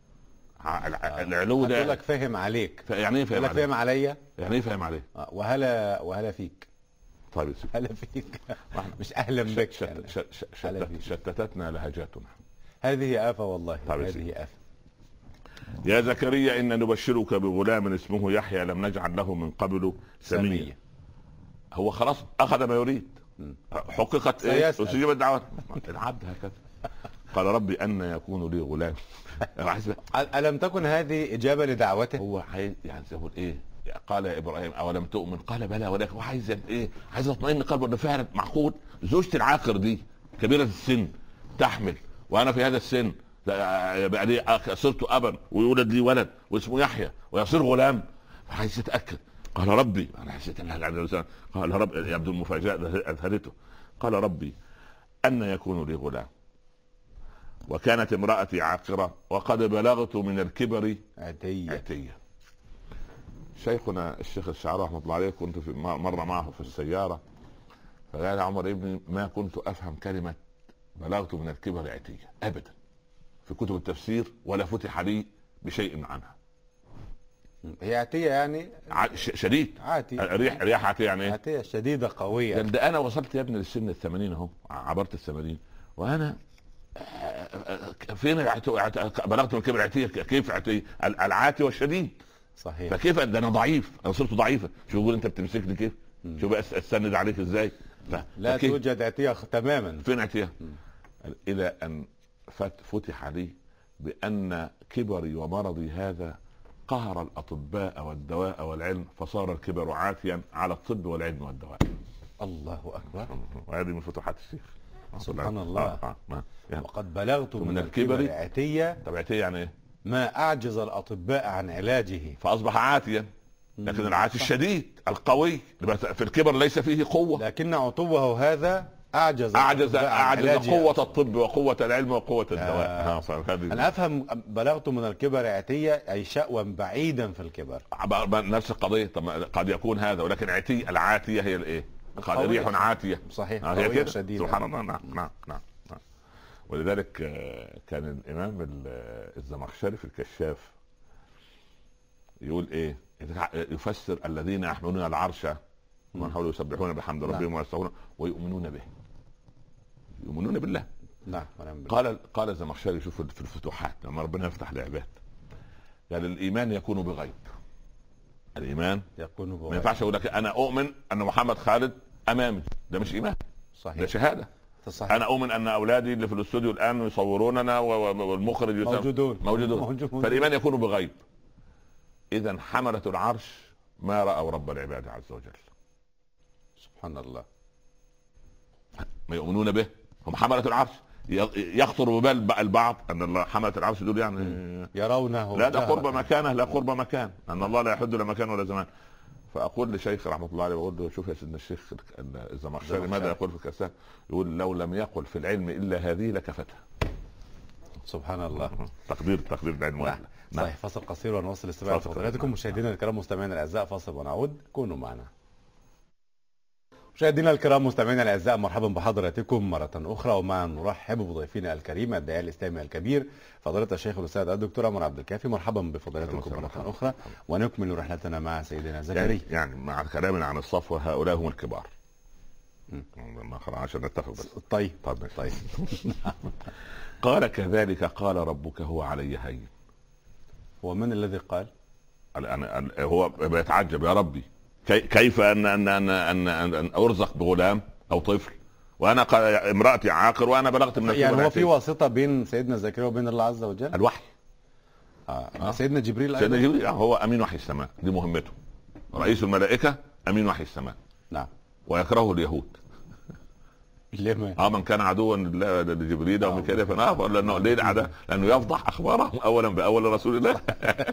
العلو ده يقول لك فاهم عليك. يعني ايه فاهم عليك؟ فاهم عليا. يعني ايه فاهم عليه؟ آه. وهلا وهلا فيك. طيب هلا فيك. مش اهلا بك. شت... شت... شت... شت... شتتتنا لهجاتنا. هذه آفة والله. طيب هذه آفة. يا زكريا إن نبشرك بغلام اسمه يحيى لم نجعل له من قبل سميا. هو خلاص أخذ ما يريد. حققت إيه؟ أستجيبت دعوته. العبد هكذا. قال ربي أن يكون لي غلام. ألم تكن هذه إجابة لدعوته؟ هو عايز يعني يقول إيه؟ قال يا ابراهيم اولم تؤمن؟ قال بلى ولكن هو عايز ايه؟ عايز اطمئن قلبه انه فعلا معقول زوجتي العاقر دي كبيره السن تحمل وانا في هذا السن بقى لي صرت ابا ويولد لي ولد واسمه يحيى ويصير غلام. عايز يتاكد. قال ربي، انا حسيت ان الله قال رب، يبدو المفاجاه اذهلته. قال ربي ان يكون لي غلام وكانت امراتي عاقره وقد بلغت من الكبر عتيه. عتيه. شيخنا الشيخ الشعراوي رحمه الله عليه كنت في مره معه في السياره فقال يا عمر ابني ما كنت افهم كلمه بلغت من الكبر عتيه ابدا في كتب التفسير ولا فتح لي بشيء عنها. هي عتيه يعني شديد. عاتي. ريح ريح عتيه يعني ايه؟ عتيه شديده قويه. ده انا وصلت يا ابني للسن الثمانين اهو، عبرت الثمانين وانا فين بلغت من الكبر عتيه؟ كيف عتيه؟ العاتي والشديد. صحيح. فكيف ده انا ضعيف، انا صرت ضعيفه. شوف يقول انت بتمسكني كيف؟ شوف استند عليك ازاي؟ لا فكيف؟ توجد عتيه تماما. فين عتيه؟ الى ان فتح لي بان كبري ومرضي هذا قهر الاطباء والدواء والعلم فصار الكبر عاتيا على الطب والعلم والدواء. الله اكبر. وهذه من فتوحات الشيخ سبحان الله. آه آه. يعني وقد بلغت من, من الكبر, الكبر عتيه. طب عتيه يعني ايه؟ ما اعجز الاطباء عن علاجه فاصبح عاتيا. لكن العاتي الشديد القوي في الكبر ليس فيه قوه، لكن عتوه هذا اعجز اعجز اعجز قوه الطب وقوه العلم وقوه الدواء. آه. انا افهم بلغت من الكبر عتيه اي شأوا بعيدا في الكبر. نفس القضيه. طب قد يكون هذا، ولكن عتي العاتيه هي الايه؟ قال ريح عاتيه. صحيح. آه هي كده شديدة. سبحان الله. نعم نعم نعم. ولذلك كان الامام الزمخشري في الكشاف يقول ايه؟ يفسر الذين يحملون العرش ومن حوله يسبحون بحمد ربهم ويستغفرون ويؤمنون به. يؤمنون بالله. نعم. قال قال الزمخشري شوف في الفتوحات لما ربنا يفتح العباد قال الايمان يكون بغيب. الايمان يكون بغيب. ما ينفعش اقول لك انا اؤمن ان محمد خالد امامي، ده مش ايمان. صحيح. ده شهاده. صحيح. انا اؤمن ان اولادي اللي في الاستوديو الان يصوروننا والمخرج موجودون. موجودون موجودون. فالايمان يكون بغيب. اذا حمله العرش ما راوا رب العباد عز وجل. سبحان الله. ما يؤمنون به هم حمله العرش. يخطر ببال البعض ان الله حمله العرش دول يعني يرونه لا ده قرب مكانه لا قرب مكان، ان الله لا يحد لا مكان ولا زمان. فاقول لشيخ رحمه الله عليه بقول له شوف يا سيدنا الشيخ الزمخشري ماذا يقول في الكسان؟ يقول لو لم يقل في العلم الا هذه لكفتها. سبحان الله. تقدير تقدير العلم. نعم. صحيح. فاصل قصير ونواصل استماع فضيلتكم. مشاهدينا الكرام مستمعينا الاعزاء فاصل ونعود، كونوا معنا. مشاهدينا الكرام مستمعينا الاعزاء مرحبا بحضراتكم مره اخرى، ومع نرحب بضيفنا الكريم الداعيه الاسلامي الكبير فضيله الشيخ الاستاذ الدكتور عمر عبد الكافي. مرحبا بفضيلتكم مره اخرى، ونكمل رحلتنا مع سيدنا زكريا. يعني, يعني مع كلامنا عن الصفوه هؤلاء هم الكبار. عشان نتفق بس. طيب طيب طيب. قال كذلك قال ربك هو علي هين. ومن الذي قال؟ أنا هو بيتعجب يا ربي كيف ان ان ان ان, أن ارزق بغلام او طفل وانا امرأتي عاقر وانا بلغت من يعني هو في واسطة بين سيدنا زكريا وبين الله عز وجل؟ الوحي. آه. آه. سيدنا جبريل سيدنا جبريل هو امين وحي السماء، دي مهمته. رئيس الملائكة امين وحي السماء. نعم. ويكرهه اليهود. ليه؟ اه من كان عدوا لجبريل او كده فناه لانه ليه العداء؟ لانه يفضح اخبارهم اولا باول رسول الله.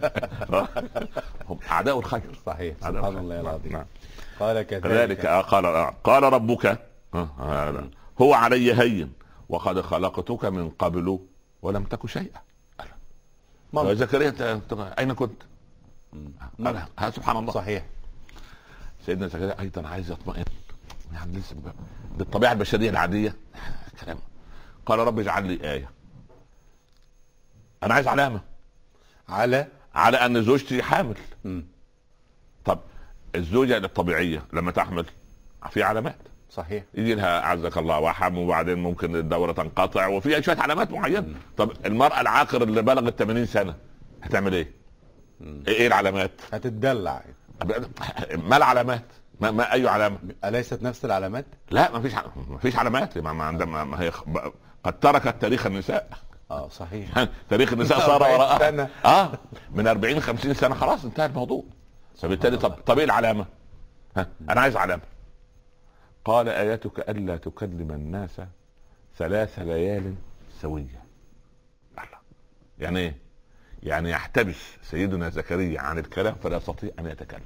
هم اعداء الخير. صحيح. سبحان الله العظيم. نعم. قال كذلك كذلك قال قال ربك هو علي هين وقد خلقتك من قبل ولم تك شيئا. يا زكريا اين كنت؟ سبحان الله. صحيح. سيدنا زكريا ايضا عايز يطمئن، يعني لسه بالطبيعه البشريه العاديه كلام. قال رب اجعل لي ايه. انا عايز علامه على على ان زوجتي حامل. م. طب الزوجه الطبيعيه لما تحمل في علامات. صحيح. يجي لها اعزك الله وحم وبعدين ممكن الدوره تنقطع وفي شويه علامات معينه. م. طب المراه العاقر اللي بلغت ثمانين سنه هتعمل ايه؟ م. ايه العلامات؟ هتتدلع. ما العلامات؟ ما, ما اي علامه؟ اليست نفس العلامات؟ لا ما فيش ما فيش علامات. ما, ما عندما ما هي قد تركت تاريخ النساء. اه صحيح. تاريخ النساء صار وراءها اه من أربعين خمسين سنه خلاص انتهى الموضوع. فبالتالي طب طب ايه العلامه؟ ها انا عايز علامه. قال اياتك الا تكلم الناس ثلاث ليال سويه. يعني ايه؟ يعني يحتبس سيدنا زكريا عن الكلام فلا يستطيع ان يتكلم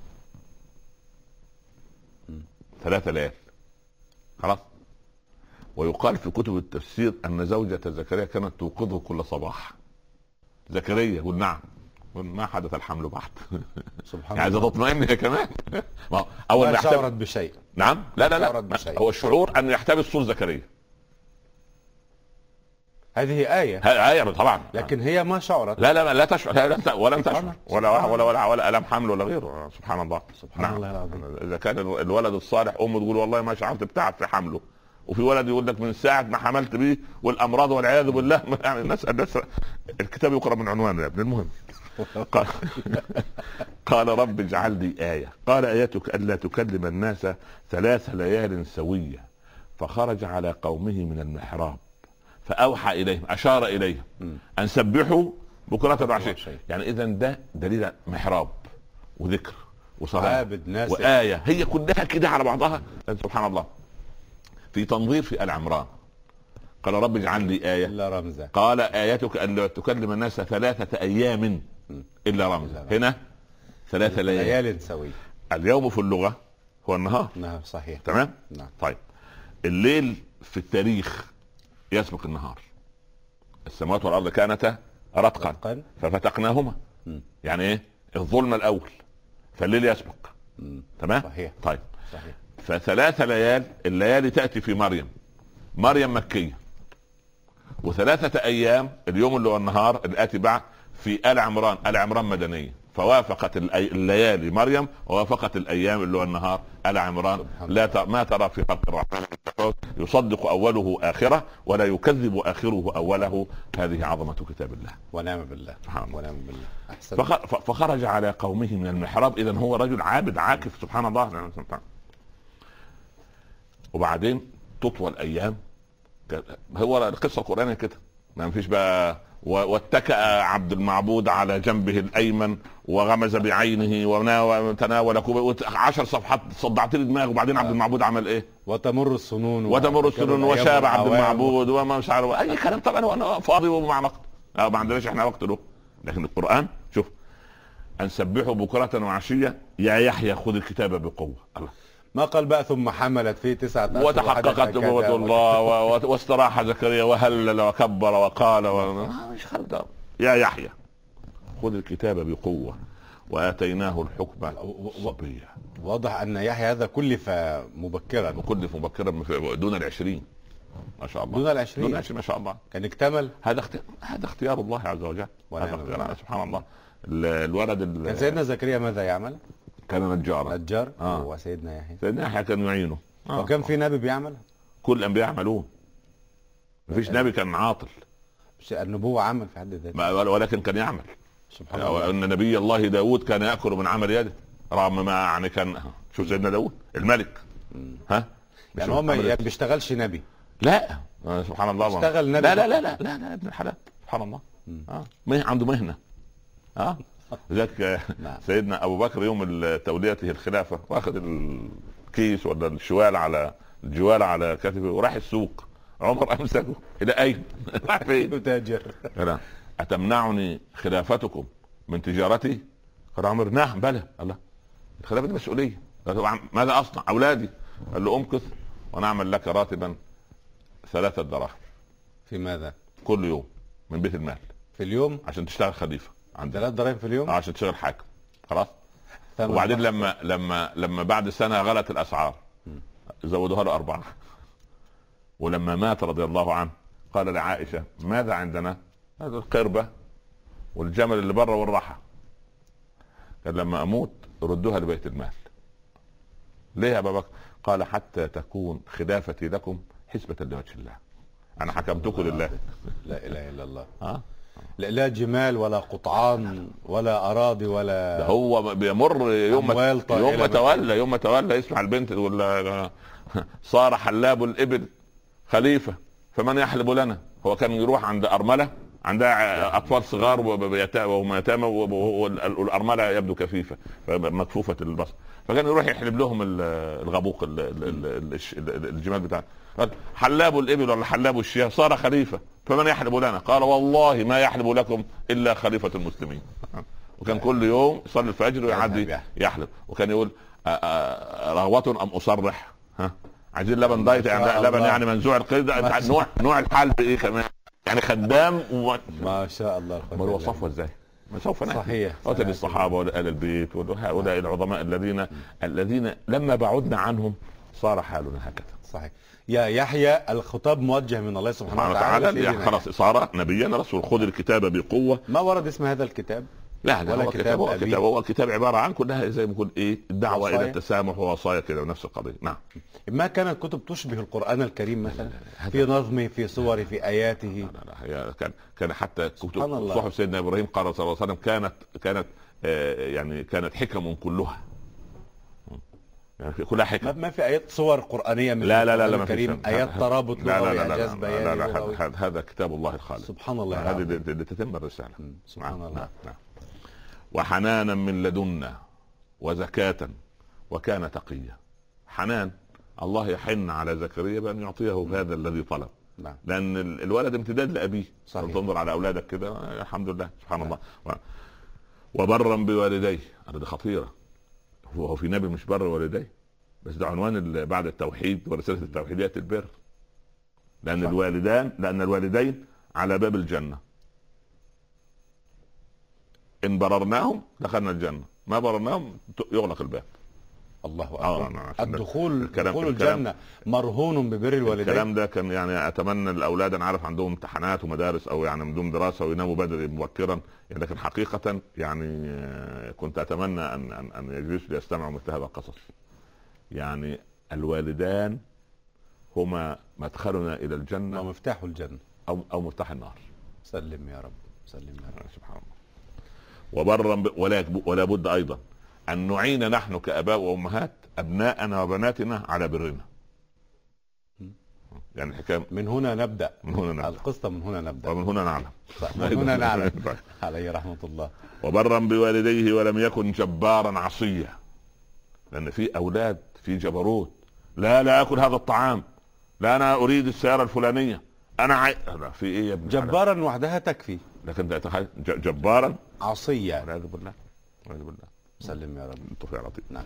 ثلاثة ليال خلاص. ويقال في كتب التفسير ان زوجة زكريا كانت توقظه كل صباح. زكريا يقول نعم، ما حدث الحمل بعد. سبحان يعني الله. تطمئن هي كمان. اول ما شعرت بشيء. نعم لا لا لا هو الشعور ان يحتبس صوت زكريا. هذه آية. آية طبعا. لكن هي ما شعرت. لا لا لا تشعر لا لا ولم تشعر ولا ولا ولا ولا ألم حمل ولا غيره. سبحان الله. سبحان نعم. الله العظيم. إذا كان الولد الصالح أمه تقول والله ما شعرت بتعب في حمله، وفي ولد يقول لك من ساعة ما حملت به والأمراض والعياذ بالله يعني الناس الناس الكتاب يقرأ من عنوانه يا ابن. المهم قال, قال رب اجعل لي آية. قال آيتك ألا تكلم الناس ثلاث ليال سوية فخرج على قومه من المحراب فأوحى إليهم أشار إليهم أن سبحوا بكرة وعشية. يعني إذا ده دليل محراب وذكر وصلاة وآية هي كلها كده على بعضها. سبحان الله. في تنظير في آل عمران قال رب اجعل لي آية إلا رمزا. قال آياتك أن تكلم الناس ثلاثة أيام إلا رمزا. هنا ثلاثة ليال سوية. اليوم في اللغة هو النهار. نعم صحيح. تمام. نعم. طيب الليل في التاريخ يسبق النهار. السماوات والارض كانتا رتقا ففتقناهما. م. يعني ايه؟ الظلمه الاول فالليل يسبق. م. تمام. صحيح. طيب صحيح. فثلاث ليال الليالي تاتي في مريم. مريم مكيه. وثلاثه ايام اليوم اللي هو النهار الاتي بعد في آل عمران. آل عمران مدنيه فوافقت الليالي مريم ووافقت الايام اللي هو النهار آل عمران. لا ت... ما ترى في خلق الرحمن يصدق اوله اخره ولا يكذب اخره اوله. هذه عظمه كتاب الله. ونعم بالله. ونعم بالله. أحسن. فخ... فخرج على قومه من المحراب. اذا هو رجل عابد عاكف. سبحان الله. وبعدين تطوى الايام. هو القصه القرانيه كده ما فيش بقى. واتكأ عبد المعبود على جنبه الايمن وغمز بعينه وتناول كوب عشر صفحات صدعت لي دماغه. وبعدين عبد المعبود عمل ايه؟ وتمر السنون وتمر السنون وشاب عبد المعبود وما مش عارف اي كلام. طبعا وانا فاضي ومع وقت ما عندناش احنا وقت له. لكن القران شوف ان سبحوا بكره وعشيه يا يحيى خذ الكتاب بقوه. الله ما قال بقى ثم حملت فيه تسعة أشهر وتحققت نبوة الله واستراح زكريا وهلل وكبر وقال و... مش خلد. يا يحيى خذ الكتاب بقوة وآتيناه الحكم صبيا. واضح أن يحيى هذا كلف مبكرا. كلف مبكرا دون العشرين ما شاء الله. دون العشرين. دون العشرين ما شاء الله. كان اكتمل. هذا اختيار هذا اختيار الله عز وجل. هذا سبحان الله. الولد ال... كان سيدنا زكريا ماذا يعمل؟ كان نجارا. نجار. آه. وسيدنا يحيى. سيدنا يحيى كان يعينه. آه. وكان في نبي بيعمل؟ كل الانبياء يعملون. مفيش نبي كان عاطل. النبوة عمل في حد ذاته، ولكن كان يعمل. سبحان الله. ان نبي الله داود كان ياكل من عمل يده، رغم ما يعني كان شوف سيدنا داود الملك ها يعني هو ما بيشتغلش نبي، لا سبحان الله، اشتغل نبي، لا لا لا لا لا, لا ابن الحلال سبحان الله. اه مه عنده مهنه. اه ذاك سيدنا ابو بكر يوم توليته الخلافه واخذ الكيس ولا الشوال على الجوال على كتفه وراح السوق، عمر امسكه الى اين؟ راح فين؟ تاجر. لا اتمنعني خلافتكم من تجارتي؟ قال عمر نعم بلى. الله الخلافه دي مسؤوليه. ماذا اصنع؟ اولادي. قال له امكث ونعمل لك راتبا ثلاثة دراهم. في ماذا؟ كل يوم من بيت المال. في اليوم؟ عشان تشتغل خليفه. عند ثلاث دراهم في اليوم؟ عشان تشتغل حاكم. خلاص. وبعدين لما لما لما بعد سنه غلت الاسعار زودوها له اربعه. ولما مات رضي الله عنه قال لعائشه ماذا عندنا؟ هذا القربه والجمل اللي بره والراحه. قال لما اموت ردوها لبيت المال. ليه يا ابا بكر؟ قال حتى تكون خلافتي لكم حسبة لوجه الله. انا حكمتكم لله. لا اله الا الله. ها؟ لا, لا جمال ولا قطعان ولا اراضي ولا ده هو بيمر يوم ما يوم ما تولى يوم ما تولى يسمع البنت ولا صار حلاب الابل خليفه فمن يحلب لنا. هو كان يروح عند ارمله عندها اطفال صغار وهم يتامى والارمله يبدو كفيفه مكفوفه البصر، فكان يروح يحلب لهم الغبوق الجمال بتاعه. قال حلاب الابل ولا حلاب الشياه صار خليفه فمن يحلب لنا؟ قال والله ما يحلب لكم الا خليفه المسلمين. وكان كل يوم يصلي الفجر ويعدي يحلب. وكان يقول رغوه ام اصرح؟ ها عايزين لبن دايت يعني لبن يعني منزوع القيد. نوع نوع الحلب ايه كمان يعني خدام و... ما شاء الله. ما هو صفوه ازاي؟ ما سوف نحكي. صحيح. قتل الصحابه وآل البيت وهؤلاء العظماء الذين الذين لما بعدنا عنهم صار حالنا هكذا. صحيح. يا يحيى الخطاب موجه من الله سبحانه وتعالى. خلاص صار نبيا رسول. خذ الكتاب بقوه. ما ورد اسم هذا الكتاب؟ لا لا هو كتاب هو كتاب هو الكتاب عباره عن كلها زي ما يقول ايه الدعوه وصايا. الى التسامح ووصايا كده ونفس القضيه. نعم. ما كانت كتب تشبه القرآن الكريم مثلا في نظمه في صوره في اياته؟ لا لا هي كان كان حتى كتب صحف سيدنا ابراهيم قال صلى الله عليه وسلم كانت كانت آه يعني كانت حكم كلها يعني كلها حكم. ما في ايات صور قرآنيه من لا لا لا لا الكريم ايات ترابط لغوي اعجاز بياني لا لا لا هذا كتاب الله الخالق سبحان الله. هذه تتم الرساله سبحان الله. نعم. نعم. وحنانا من لدنا وزكاة وكان تقيا. حنان الله يحن على زكريا بأن يعطيه هذا الذي طلب. نعم. لأن الولد امتداد لأبيه. صحيح. تنظر على أولادك كده الحمد لله سبحان نعم. الله. وبرا بوالديه. هذه خطيرة. هو في نبي مش بر والديه بس ده عنوان بعد التوحيد ورسالة التوحيد يأتي البر. لأن صح. الوالدان لأن الوالدين على باب الجنة. إن بررناهم دخلنا الجنة ما بررناهم يغلق الباب. الله أكبر. آه الدخول دخول الجنة مرهون ببر الوالدين. الكلام ده كان يعني أتمنى الأولاد أنا عارف عندهم امتحانات ومدارس أو يعني عندهم دراسة ويناموا بدري مبكرا يعني لكن حقيقة يعني كنت أتمنى أن أن أن يجلسوا ليستمعوا مثل هذا القصص. يعني الوالدان هما مدخلنا إلى الجنة ومفتاح الجنة أو أو مفتاح النار. سلم يا رب سلم يا رب. سبحان الله. وبرا ولا ولا بد ايضا ان نعين نحن كاباء وامهات ابناءنا وبناتنا على برنا. يعني الحكايه من هنا نبدا. من هنا نبدا القصه من هنا نبدا ومن هنا نعلم. من هنا نعلم. عليه رحمه الله. وبرا بوالديه ولم يكن جبارا عصيا. لان في اولاد في جبروت. لا لا اكل هذا الطعام. لا انا اريد السياره الفلانيه. انا عاي... في ايه يا ابن جبارا وحدها تكفي. لكن تخيل جبارا عصيا. والعياذ بالله والعياذ بالله. سلم يا رب. التوفيق لطيف. نعم.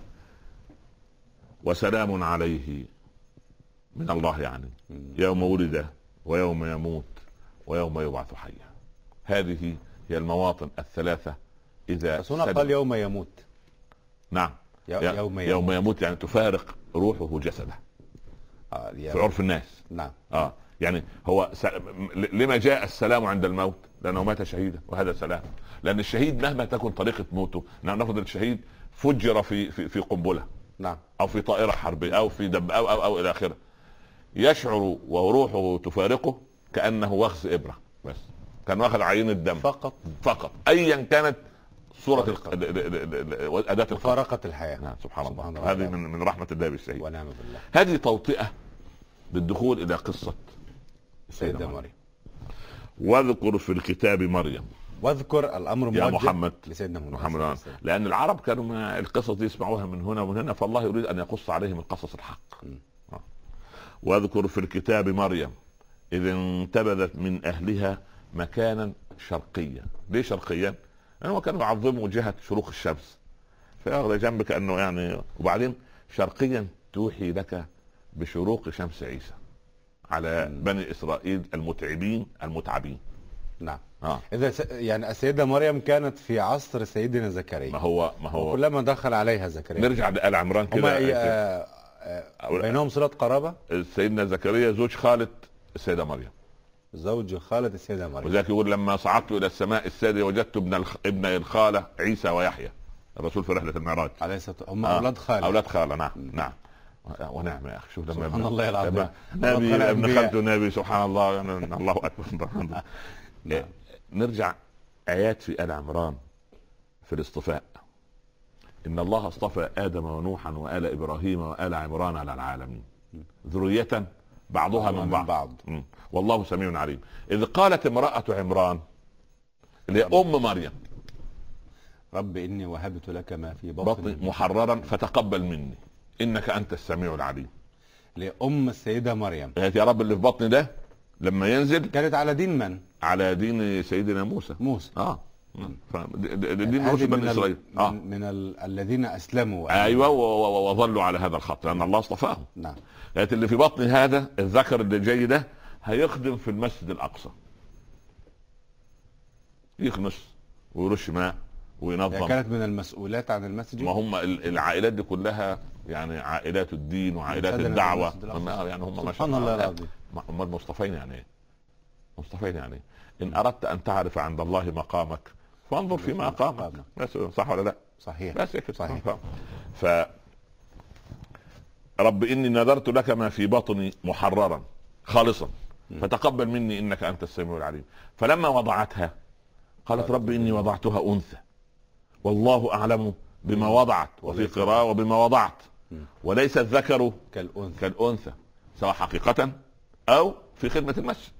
وسلام عليه من الله يعني مم. يوم ولد ويوم يموت ويوم يبعث حيا. هذه هي المواطن الثلاثة. إذا هنا قال يوم يموت. نعم. يوم يموت. يوم يموت يعني تفارق روحه جسده. آه في عرف الناس. نعم. اه يعني هو س... لما جاء السلام عند الموت؟ لانه مات شهيدا وهذا سلام. لان الشهيد مهما تكن طريقه موته نفرض الشهيد فجر في في, في قنبله. نعم. او في طائره حربيه او في دب او او, أو الى اخره. يشعر وروحه تفارقه كانه وخز ابره بس كان واخد عينه دم فقط فقط ايا كانت صوره اداه مفارقه الحياه. نعم سبحان الله. هذه من من رحمه الله بالسيد ونعم بالله. هذه توطئه بالدخول الى قصه السيده مريم. واذكر في الكتاب مريم، واذكر الامر يا محمد لسيدنا محمد, محمد لان العرب كانوا ما القصص دي يسمعوها من هنا ومن هنا، فالله يريد ان يقص عليهم القصص الحق. آه. واذكر في الكتاب مريم اذ انتبذت من اهلها مكانا شرقيا. ليه شرقيا؟ لانه كانوا يعظموا جهه شروق الشمس، فياخذ جنبك انه يعني. وبعدين شرقيا توحي لك بشروق شمس عيسى على بني اسرائيل المتعبين المتعبين. نعم. آه. اذا س... يعني السيده مريم كانت في عصر سيدنا زكريا. ما هو ما هو كلما دخل عليها زكريا. نرجع لآل عمران كده. هما آه... آه... بينهم صلة قرابة. سيدنا زكريا زوج خالة السيده مريم، زوج خالة السيده مريم. وذلك يقول لما صعدت الى السماء السادسة وجدت ابن الخ... ابن الخاله عيسى ويحيى، الرسول في رحله المعراج عليه الصلاه والسلام. هم آه. اولاد خاله. اولاد خاله نعم. م. نعم ونعم يا اخي. شوف لما سبحان الله العظيم. نبي ابن خالته نبي سبحان الله يعني الله اكبر. نعم. نرجع آيات في آل عمران في الاصطفاء. إن الله اصطفى آدم ونوحا وآل إبراهيم وآل عمران على العالمين ذرية بعضها من بعض, بعض. والله سميع عليم. إذ قالت امرأة عمران اللي أم مريم رب إني وهبت لك ما في بطني محررا فتقبل مني إنك أنت السميع العليم. لأم السيدة مريم يا رب اللي في بطني ده لما ينزل كانت على دين من؟ على دين سيدنا موسى. موسى اه دين موسى بني اسرائيل. اه من, من ال... الذين اسلموا. ايوه وظلوا على هذا الخط لان الله اصطفاهم. نعم. لكن اللي في بطني هذا الذكر اللي جاي ده هيخدم في المسجد الاقصى، يخنس ويرش ماء وينظم. كانت من المسؤولات عن المسجد. ما هم العائلات دي كلها يعني عائلات الدين وعائلات الدعوه يعني هم ما شاء الله. الله العظيم. هم المصطفين يعني ايه؟ مصطفين يعني ان اردت ان تعرف عند الله مقامك فانظر في مقامك. بس صح ولا لا؟ صحيح. بس صحيح. ف رب اني نذرت لك ما في بطني محررا خالصا فتقبل مني انك انت السميع العليم. فلما وضعتها قالت رب اني وضعتها انثى والله اعلم بما وضعت، وفي قراءة وبما وضعت، وليس الذكر كالانثى كالانثى سواء حقيقة او في خدمة المسجد.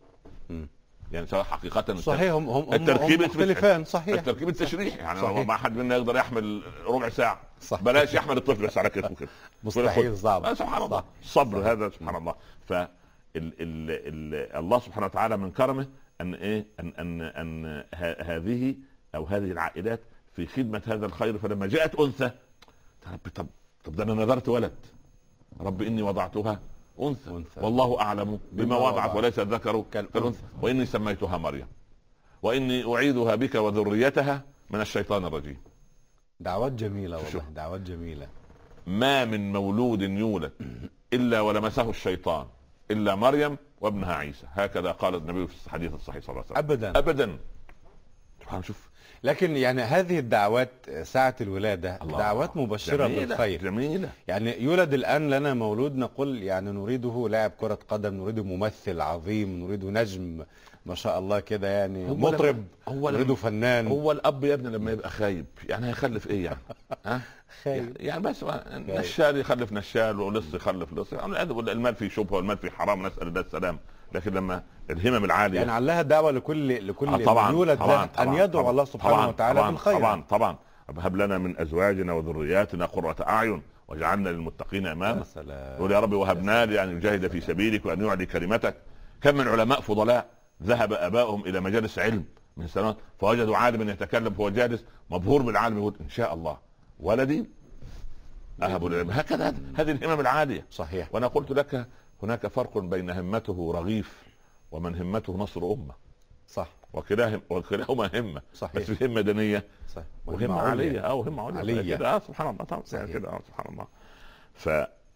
يعني سواء حقيقة صحيح. هم هم التركيب مختلفان. صحيح. التركيب التشريحي يعني هو ما حد منا يقدر يحمل ربع ساعة. صح. بلاش يحمل الطفل بس على كتفه كده مستحيل صعب. سبحان الله الصبر هذا سبحان الله. ف ال ال ال الله سبحانه وتعالى من كرمه ان ايه ان ان ان هذه او هذه العائلات في خدمة هذا الخير. فلما جاءت انثى رب طب طب ده انا نذرت ولد رب اني وضعتها أنثى, أنثى والله أعلم بما وضعت وليس الذكر كالأنثى وإني سميتها مريم وإني أعيذها بك وذريتها من الشيطان الرجيم. دعوات جميلة والله. دعوات جميلة. ما من مولود يولد إلا ولمسه الشيطان إلا مريم وابنها عيسى، هكذا قال النبي في الحديث الصحيح صلى الله عليه وسلم. أبدا أبدا. سبحان شوف. لكن يعني هذه الدعوات ساعة الولادة دعوات مبشرة جميلة بالخير. جميلة. يعني يولد الآن لنا مولود نقول يعني نريده لاعب كرة قدم، نريده ممثل عظيم، نريده نجم ما شاء الله كده يعني مطرب، نريده فنان. هو الأب يا ابني لما يبقى خايب يعني هيخلف إيه يعني؟ ها؟ خايب يعني بس نشال يخلف نشال ولص يخلف لص. يعني المال فيه شبهة والمال فيه حرام نسأل الله السلام. لكن لما الهمم العاليه يعني علها دعوه لكل لكل آه طبعا يولد طبعا ان يدعو الله سبحانه طبعا وتعالى طبعا بالخير. طبعا طبعا هب لنا من ازواجنا وذرياتنا قرة اعين واجعلنا للمتقين اماما. يقول يا رب وهبنا لي ان يجاهد في سبيلك وان يعلي كلمتك. كم من علماء فضلاء ذهب ابائهم الى مجالس علم من سنوات فوجدوا عالما يتكلم هو جالس مبهور بالعالم يقول ان شاء الله ولدي اهب العلم. هكذا هذه الهمم العاليه. صحيح. وانا قلت لك هناك فرق بين همته رغيف ومن همته نصر امه. صح. وكلاهما وكلاهما همه. صحيح. بس في همه دينيه. صح. وهمه عاليه او همه عليا, عليا. كده اه سبحان الله طبعا كده اه سبحان الله. ف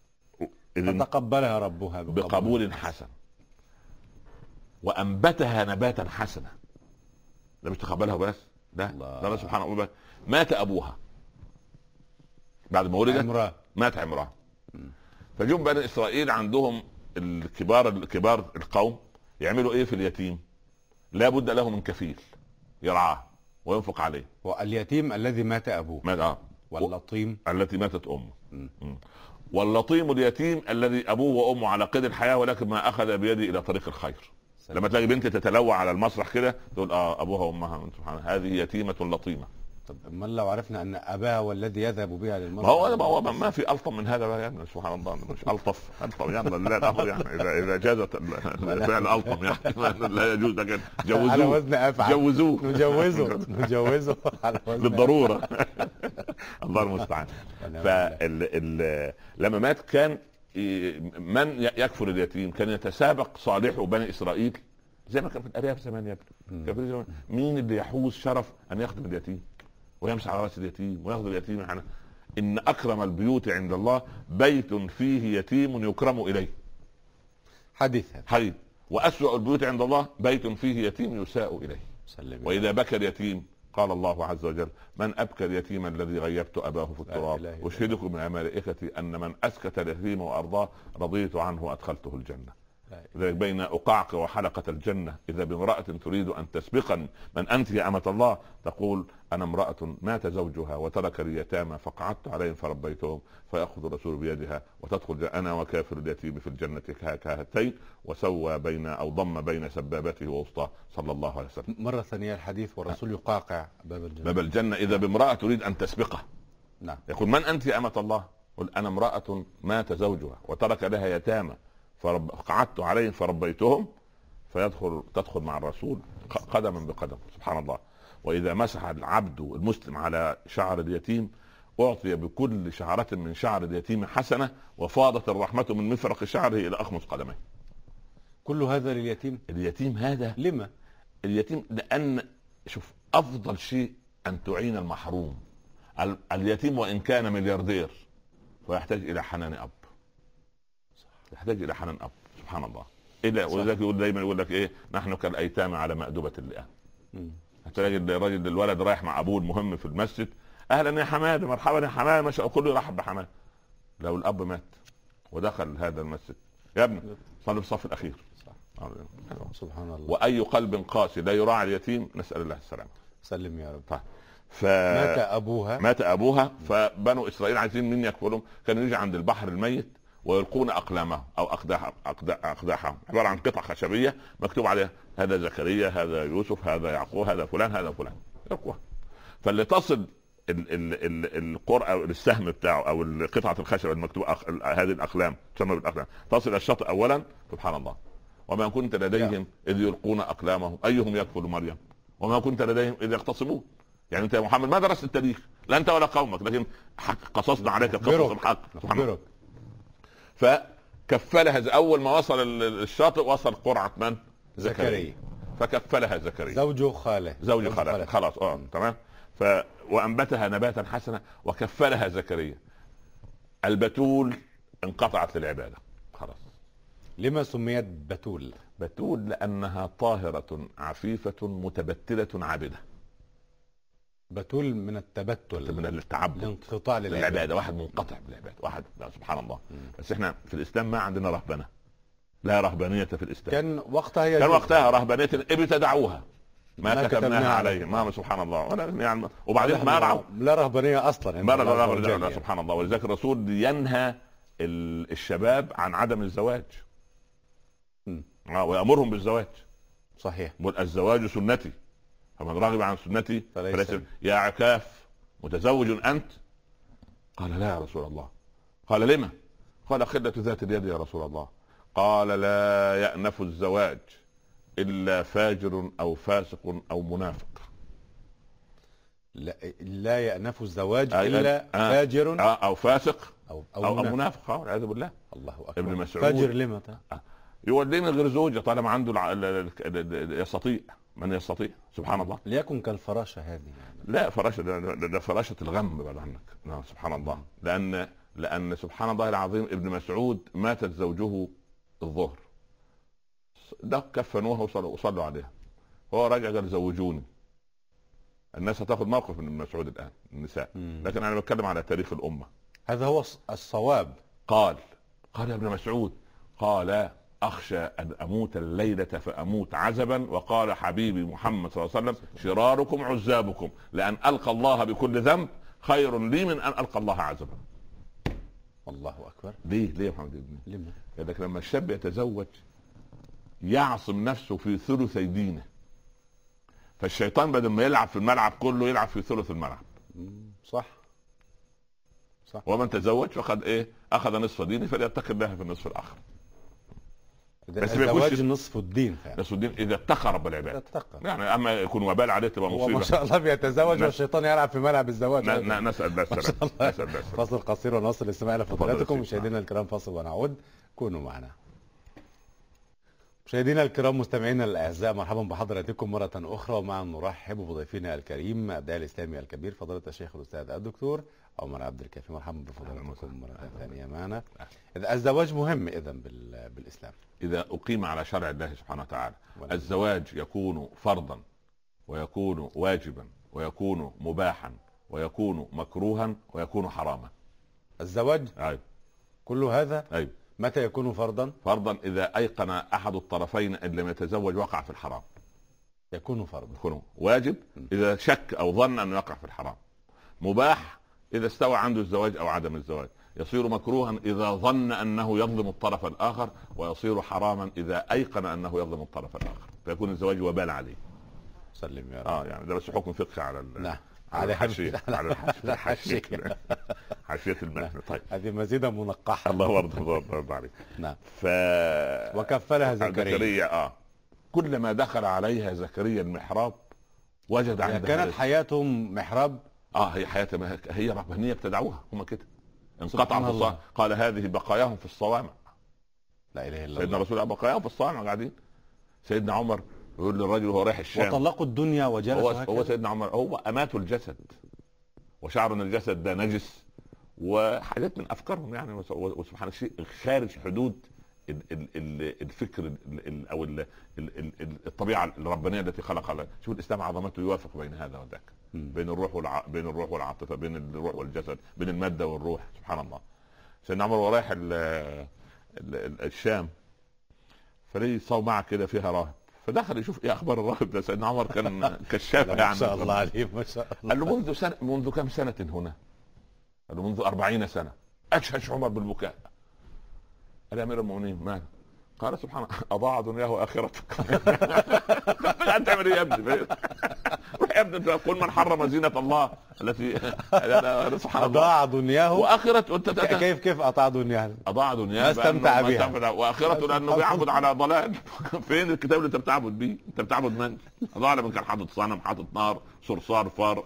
فتقبلها ربها بقبول, بقبول حسن وانبتها نباتا حسنا. ده مش تقبلها بس ده ده سبحان الله. مات ابوها بعد ما ولدت. عمران. مات عمران. فجم بني اسرائيل عندهم الكبار الكبار القوم يعملوا ايه في اليتيم؟ لا بد له من كفيل يرعاه وينفق عليه. واليتيم الذي مات ابوه. مات اه. واللطيم التي ماتت امه. م. واللطيم اليتيم الذي ابوه وامه على قيد الحياه ولكن ما اخذ بيدي الى طريق الخير. سلام. لما تلاقي بنت تتلوى على المسرح كده تقول اه ابوها وامها سبحان الله هذه يتيمه لطيمه. طب امال لو عرفنا ان اباها هو الذي يذهب بها للمسرح؟ ما هو ما, هو ما في الطف من هذا بقى يعني سبحان الله. مش الطف الطف يعني لا ناخذ يعني اذا اذا جازت الفعل الطم يعني لا يجوز. لكن جوزوه على وزن افعل جوزوه نجوزه نجوزه على وزن بالضروره. الله المستعان. فال لما مات كان من يكفل اليتيم كان يتسابق صالح بني اسرائيل زي ما كان في الارياف زمان يا ابني. كان في زمان مين اللي يحوز شرف ان يخدم اليتيم ويمسح على راس اليتيم وياخذ اليتيم يعني. ان اكرم البيوت عند الله بيت فيه يتيم يكرم اليه. حديث حديث. واسوأ البيوت عند الله بيت فيه يتيم يساء اليه. سلم. واذا بكى اليتيم قال الله عز وجل من ابكى اليتيم الذي غيبت اباه في التراب اشهدكم من ملائكتي ان من اسكت اليتيم وارضاه رضيت عنه وادخلته الجنه. ذلك بين أقاعك وحلقة الجنة إذا بامرأة تريد أن تسبقني من أنت يا أمة الله تقول أنا امرأة مات زوجها وترك لي يتامى فقعدت عليهم فربيتهم فيأخذ الرسول بيدها وتدخل أنا وكافر اليتيم في الجنة كهاتين وسوى بين أو ضم بين سبابته ووسطاه صلى الله عليه وسلم. مرة ثانية الحديث والرسول يقاقع باب الجنة. باب الجنة إذا بامرأة تريد أن تسبقه. نعم. يقول من أنت يا أمة الله؟ قل أنا امرأة مات زوجها وترك لها يتامى فقعدت عليهم فربيتهم فيدخل تدخل مع الرسول قدما بقدم سبحان الله. واذا مسح العبد المسلم على شعر اليتيم اعطي بكل شعرة من شعر اليتيم حسنة وفاضت الرحمة من مفرق شعره الى اخمص قدميه. كل هذا لليتيم؟ اليتيم هذا لما؟ اليتيم لان شوف افضل شيء ان تعين المحروم. اليتيم وان كان ملياردير فيحتاج الى حنان اب. يحتاج الى حنان اب سبحان الله. الى ولذلك يقول دايما يقول لك ايه نحن كالايتام على مأدبة اللئام. هتلاقي الراجل الولد رايح مع ابوه المهم في المسجد اهلا يا حماده مرحبا يا حماده ما شاء الله كله يرحب بحماده. لو الاب مات ودخل هذا المسجد يا ابني صلي في الصف الاخير. صح. سبحان الله. واي قلب قاسي لا يراعي اليتيم نسال الله السلامه. سلم يا رب. طيب. ف... مات ابوها مات ابوها فبنو اسرائيل عايزين مين يكفلهم؟ كانوا يجي عند البحر الميت ويلقون اقلامهم او اقداحهم اقداحهم عباره عن قطع خشبيه مكتوب عليها هذا زكريا هذا يوسف هذا يعقوب هذا فلان هذا فلان يلقوها. فاللي تصل القرء او السهم بتاعه او قطعه الخشب المكتوبه أخ... هذه الاقلام تسمى بالاقلام تصل الشاطئ اولا سبحان الله. وما كنت لديهم اذ يلقون اقلامهم ايهم يكفل مريم وما كنت لديهم اذ يختصمون. يعني انت يا محمد ما درست التاريخ لا انت ولا قومك لكن قصصنا عليك قصص الحق سبحان الله. فكفلها اول ما وصل الشاطئ وصل قرعه من؟ زكريا. فكفلها زكريا زوجه خاله زوج خاله خلاص اه تمام. ف وانبتها نباتا حسنا وكفلها زكريا. البتول انقطعت للعباده خلاص. لما سميت بتول؟ بتول لانها طاهره عفيفه متبتله عابده. بتول من التبتل من التعبد الانقطاع للعباده. واحد منقطع بالعباده واحد سبحان الله. مم. بس احنا في الاسلام ما عندنا رهبنه لا رهبانيه في الاسلام. كان وقتها يجوز. كان وقتها رهبانيه ابتدعوها ما, ما كتبناها عليهم ما سبحان الله ولا يعني وبعدين ما رعوا لا رهبانيه اصلا ما رهبانيه سبحان الله. ولذلك الرسول ينهى الشباب عن عدم الزواج اه ويامرهم بالزواج. صحيح. الزواج سنتي فمن رغب عن سنتي فليس. يا عكاف متزوج انت؟ قال لا يا رسول الله. قال لما؟ قال خلة ذات اليد يا رسول الله. قال لا يأنف الزواج الا فاجر او فاسق او منافق. لا, لا يأنف الزواج الا آه فاجر آه او فاسق او او, أو, أو منافق والعياذ بالله. الله اكبر. ابن مسعود فاجر لما؟ آه. يوديني غير زوجه طالما عنده يستطيع من يستطيع سبحان الله. ليكن كالفراشه هذه يعني. لا فراشه ده, ده, ده فراشه الغم بعد عنك. نعم سبحان الله. لان لان سبحان الله العظيم ابن مسعود ماتت زوجه الظهر ده كفنوها وصلوا, وصلوا عليها هو راجع قال زوجوني. الناس هتاخذ موقف من ابن مسعود الان النساء. مم. لكن انا بتكلم على تاريخ الامه. هذا هو الصواب. قال قال يا ابن مسعود قال اخشى ان اموت الليله فاموت عزبا، وقال حبيبي محمد صلى الله عليه وسلم شراركم عزابكم، لان القى الله بكل ذنب خير لي من ان القى الله عزبا. الله اكبر. ليه ليه يا محمد ابني؟ ليه؟ لانك لما الشاب يتزوج يعصم نفسه في ثلثي دينه، فالشيطان بدل ما يلعب في الملعب كله يلعب في ثلث الملعب. صح صح. ومن تزوج فقد ايه اخذ نصف دينه فليتقي الله في النصف الاخر. بس الزواج نصف الدين فعلا. نصف الدين اذا اتقى رب العباد. اتقى. يعني اما يكون وبال عليه تبقى مصيبه. ما شاء الله بيتزوج والشيطان يلعب في ملعب الزواج. نسال الله السلامه. فاصل قصير ونصل الاستماع الى فضيلتكم. مشاهدينا الكرام فاصل ونعود، كونوا معنا. مشاهدينا الكرام مستمعينا الاعزاء، مرحبا بحضراتكم مره اخرى، ومع نرحب بضيفنا الكريم الداعي الاسلامي الكبير فضيله الشيخ الاستاذ الدكتور عمر عبد الكافي. مرحبا بفضيلتكم مره ثانيه معنا. الزواج مهم اذا بالاسلام اذا اقيم على شرع الله سبحانه وتعالى. الزواج يكون فرضا ويكون واجبا ويكون مباحا ويكون مكروها ويكون حراما. الزواج ايوه كل هذا. ايوه. متى يكون فرضا؟ فرضا اذا ايقن احد الطرفين ان لم يتزوج وقع في الحرام. يكون فرضا. يكون واجب اذا شك او ظن انه يقع في الحرام. مباح اذا استوى عنده الزواج او عدم الزواج. يصير مكروها اذا ظن انه يظلم الطرف الاخر، ويصير حراما اذا ايقن انه يظلم الطرف الاخر، فيكون الزواج وبال عليه. سلم يا رب. اه يعني ده بس حكم فقهي على نعم على الحاشيه على الحاشيه حاشيه المتن. طيب هذه مزيدا منقحه. الله يرضى عليك. نعم. ف وكفلها زكريا. زكريا اه كلما دخل عليها زكريا المحراب وجد عندها. كانت حياتهم محراب. اه هي حياتهم هي رهبانيه ابتدعوها هم كده. انقطع في الصوامع، قال هذه بقاياهم في الصوامع. لا اله الا الله. سيدنا رسول الله بقاياهم في الصوامع قاعدين. سيدنا عمر يقول للرجل وهو رايح الشام وطلقوا الدنيا وجلسوا. هو, هو سيدنا عمر هو اماتوا الجسد، وشعروا ان الجسد ده نجس وحاجات من افكارهم يعني، وسبحان الشيء خارج حدود الفكر او الطبيعه الربانيه التي خلق الله. شوف الاسلام عظمته يوافق بين هذا وذاك، بين الروح والع... بين الروح والعاطفه، بين الروح والجسد، بين الماده والروح. سبحان الله. سيدنا عمر ورايح الشام فليه صومعه كده فيها راهب، فدخل يشوف ايه اخبار الراهب ده. سيدنا عمر كان كشاف يعني. ما شاء الله عليه ما شاء الله. قال له منذ سنه منذ كم سنه هنا؟ قال له منذ أربعين سنه. اكشش عمر بالبكاء. قال يا امير المؤمنين ماذا؟ قال سبحان الله اضاع دنياه واخرتك. انت تعمل ايه يا ابني؟ روح يا ابني قل من حرم زينه الله التي سبحان الله اضاع دنياه واخرته. كيف كيف اضاع دنياه؟ اضاع دنياه ما استمتع بها، واخرته لانه بيعبد على ضلال. فين الكتاب اللي انت بتعبد بيه؟ انت بتعبد من؟ اضاع من كان حاطط صنم، حاطط نار، صرصار، فار.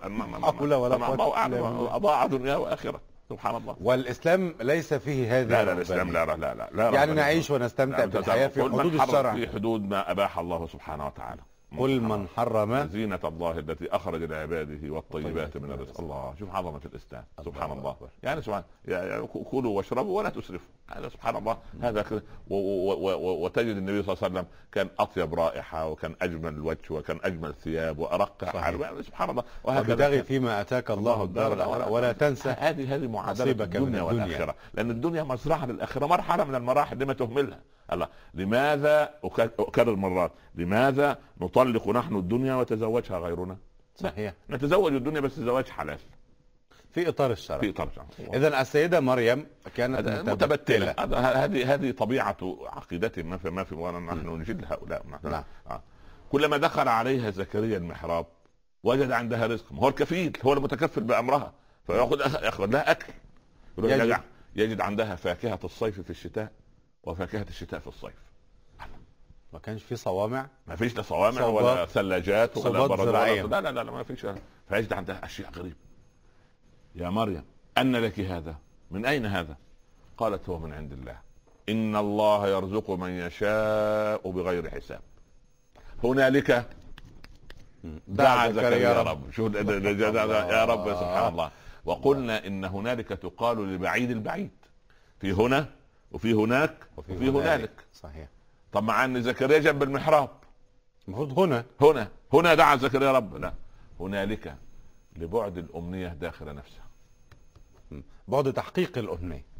اضاع دنياه واخرته. سبحان الله. والاسلام ليس فيه هذا. لا لا الاسلام لا لا لا, لا يعني نعيش ونستمتع بالحياه في حدود الشرع، في حدود ما اباح الله سبحانه وتعالى. قل من حرم زينة الله التي اخرج لعباده والطيبات من الرزق. الله شوف عظمه الاسلام. سبحان الله, الله. يعني سبحان يعني كلوا واشربوا ولا تسرفوا. هذا سبحان الله. هذا وتجد النبي صلى الله عليه وسلم كان اطيب رائحه، وكان اجمل الوجه، وكان اجمل ثياب، وارق حال. سبحان الله. وابتغي فيما اتاك الله الدار الاخره ولا تنسى. هذه هذه معادله الدنيا والاخره، لان الدنيا مزرعه للاخره، مرحله من المراحل لما تهملها. الله لماذا اكرر مرات لماذا نطلق نحن الدنيا وتزوجها غيرنا؟ صحيح. نتزوج الدنيا بس زواج حلال في اطار الشرع. في اطار الشرع. اذا السيده مريم كانت متبتله. هذه هذه طبيعه عقيدتهم. ما في ما في نحن نجد هؤلاء. نعم. آه. كلما دخل عليها زكريا المحراب وجد عندها رزق. هو الكفيل، هو المتكفل بامرها، فياخذ ياخذ لها اكل. يجد. يجد عندها فاكهه الصيف في الشتاء وفاكهه الشتاء في الصيف. ما كانش في صوامع، ما فيش لا صوامع ولا ثلاجات ولا براد. لا لا لا ما فيش. فيجد عندها اشياء غريبه. يا مريم أن لك هذا؟ من اين هذا؟ قالت هو من عند الله، ان الله يرزق من يشاء بغير حساب. هنالك دعا زكريا يا رب. شو يا رب سبحان الله. وقلنا ان هنالك تقال لبعيد البعيد، في هنا وفي هناك وفي, وفي هنالك. صحيح. طب مع ان زكريا جنب المحراب، المفروض هنا هنا هنا دعا زكريا رب. لا، هنالك لبعد الامنيه داخل نفسها، بعد تحقيق الامنيه.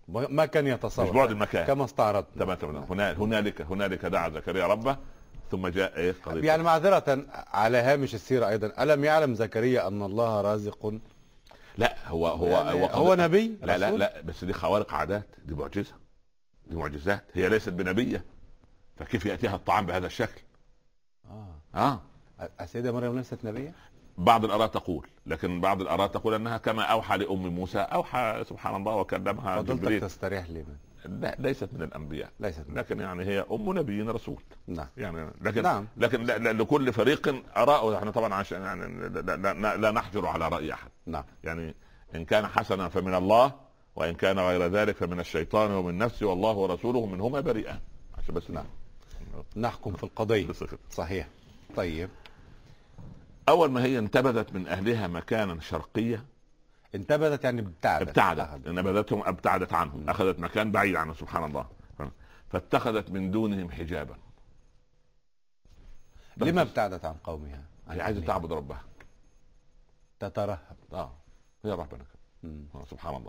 ما كان يتصور مش بعد المكان كما استعرضت. تمام تمام. هنالك هنالك دعا زكريا ربه ثم جاء ايه قضية. يعني معذرة على هامش السيرة ايضا، الم يعلم زكريا ان الله رازق؟ لا هو هو يعني هو, هو نبي لا لا لا بس دي خوارق عادات، دي معجزة، دي معجزات، هي ليست بنبية، فكيف ياتيها الطعام بهذا الشكل؟ اه اه السيدة مريم ليست نبية؟ بعض الآراء تقول، لكن بعض الآراء تقول انها كما اوحى لام موسى اوحى سبحان الله وكلمها جبريل. فضلتك تستريح لي من لا ليست من الانبياء، ليست من لكن يعني هي ام نبي رسول. نعم يعني لكن نعم. لكن لا لا لكل فريق اراء، احنا طبعا عشان يعني لا, لا, لا, لا نحجر على راي احد. نعم. يعني ان كان حسنا فمن الله، وان كان غير ذلك فمن الشيطان ومن نفسه، والله ورسوله منهما بريئان. عشان بس نعم نحكم في القضيه. بصفت. صحيح. طيب اول ما هي انتبذت من اهلها مكانا شرقيا، انتبذت يعني ابتعدت ابتعدت نبذتهم ابتعدت عنهم، م. اخذت مكان بعيد عنه سبحان الله، فاتخذت من دونهم حجابا. لما ابتعدت عن قومها؟ هي عايزه تعبد ربها، تترهب. اه هي ربنا سبحان الله.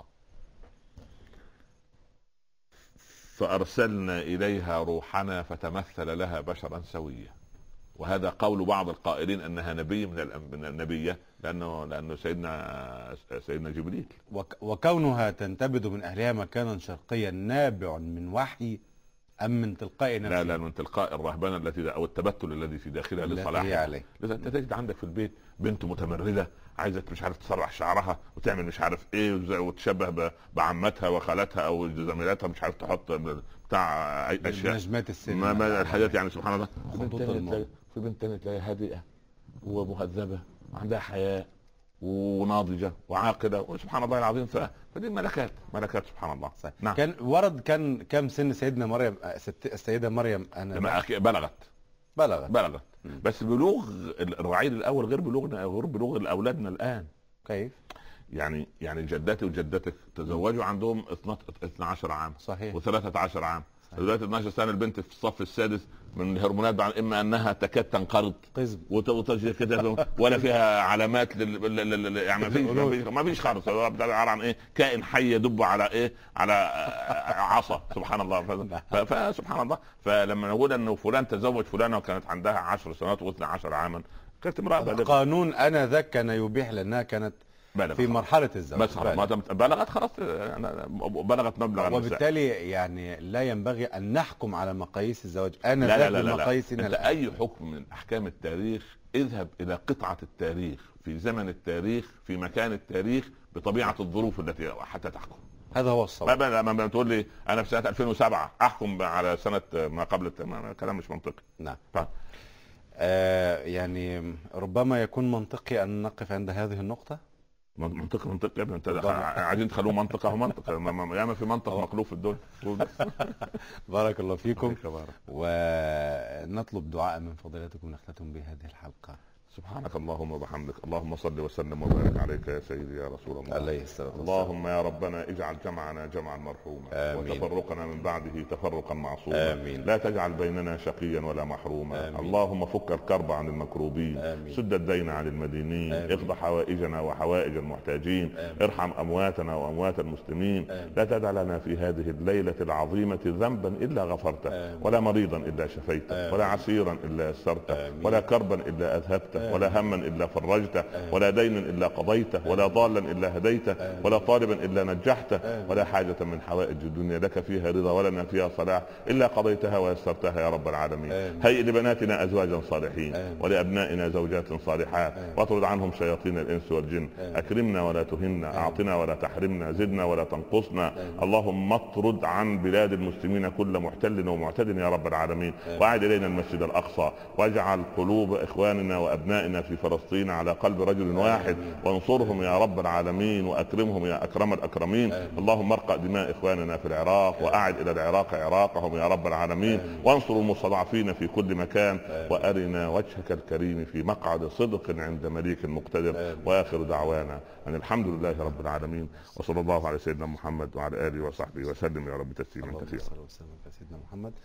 فارسلنا اليها روحنا فتمثل لها بشرا سويا. وهذا قول بعض القائلين انها نبي من النبيه، لانه لانه سيدنا سيدنا جبريل. وكونها تنتبذ من اهلها مكانا شرقيا نابع من وحي ام من تلقاء نفسها؟ لا لا من تلقاء الرهبنه التي او التبتل الذي في داخلها لصلاحها. لذا انت تجد عندك في البيت بنت متمرده عايزه مش عارف تسرح شعرها وتعمل مش عارف ايه وتشبه بعمتها وخالتها او زميلاتها، مش عارف تحط بتاع اشياء نجمات السينما ما الحاجات يعني سبحان الله. في بنت تانية تلاقيها هادئه ومهذبه وعندها حياء وناضجه وعاقله وسبحان الله العظيم. فدي ملكات ملكات سبحان الله. نعم. كان ورد كان كم سن سيدنا مريم السيده مريم؟ انا بلغت بلغت بلغت م. بس بلوغ الرعيل الاول غير بلوغنا غير بلوغ الاولادنا الان. كيف؟ يعني يعني جداتي وجدتك تزوجوا عندهم اثني عشر عام صحيح وثلاثة عشر عام. دلوقتي اثناشر سنه البنت في الصف السادس من الهرمونات، اما انها تكاد تنقرض وتجي كده ولا فيها علامات لل... يعني ما فيش ما فيش خالص، عباره عن ايه؟ كائن حي يدب على ايه؟ على عصا سبحان الله. فسبحان الله. فلما نقول انه فلان تزوج فلانه وكانت عندها عشر سنوات واثنى عشر عاما، كانت امراه بالغه. القانون انا ذاك كان يبيح لانها كانت في مرحله الزواج بس بلغت خلاص بلغت مبلغ، وبالتالي يعني لا ينبغي ان نحكم على مقاييس الزواج. انا لا لا لا لا, لا. انت اي حكم من احكام التاريخ اذهب الى قطعه التاريخ في زمن التاريخ في مكان التاريخ بطبيعه الظروف التي حتى تحكم. هذا هو الصواب. ما لما تقول لي انا في سنه ألفين وسبعة احكم على سنه ما قبل، كلام مش منطقي. نعم. ف... آه يعني ربما يكون منطقي ان نقف عند هذه النقطه. منطق منطق يا ابني، انت عايزين تخلوه منطقه هو منطقه ياما في منطق مقلوب في الدنيا. بارك الله فيكم، ونطلب دعاء من فضيلتكم نختتم بهذه الحلقه. سبحانك اللهم وبحمدك، اللهم صل وسلم وبارك عليك يا سيدي يا رسول الله عليه الصلاه والسلام. اللهم يا ربنا اجعل جمعنا جمعا مرحوما وتفرقنا من بعده تفرقا معصوما. آمين. لا تجعل بيننا شقيا ولا محروما. آمين. اللهم فك الكرب عن المكروبين. آمين. سد الدين عن المدينين. اقض حوائجنا وحوائج المحتاجين. آمين. ارحم امواتنا واموات المسلمين. آمين. لا تدع لنا في هذه الليله العظيمه ذنبا الا غفرته. آمين. ولا مريضا الا شفيته. آمين. ولا عسيرا الا يسرته. ولا كربا الا اذهبته. ولا هما الا فرجته. ولا دينا الا قضيته. ولا ضالا الا هديته. ولا طالبا الا نجحته. ولا حاجه من حوائج الدنيا لك فيها رضا ولنا فيها صلاح الا قضيتها ويسرتها يا رب العالمين. هيئ لبناتنا ازواجا صالحين ولابنائنا زوجات صالحات واطرد عنهم شياطين الانس والجن. اكرمنا ولا تهنا، اعطنا ولا تحرمنا، زدنا ولا تنقصنا. اللهم اطرد عن بلاد المسلمين كل محتل ومعتد يا رب العالمين. واعد الينا المسجد الاقصى، واجعل قلوب اخواننا وابنائنا في فلسطين على قلب رجل واحد، وانصرهم يا رب العالمين واكرمهم يا اكرم الاكرمين. اللهم ارقى دماء اخواننا في العراق، واعد الى العراق عراقهم يا رب العالمين، وانصر المستضعفين في كل مكان، وارنا وجهك الكريم في مقعد صدق عند مليك مقتدر. واخر دعوانا ان الحمد لله رب العالمين، وصلى الله على سيدنا محمد وعلى اله وصحبه وسلم يا رب تسليما كثيرا. سيدنا محمد.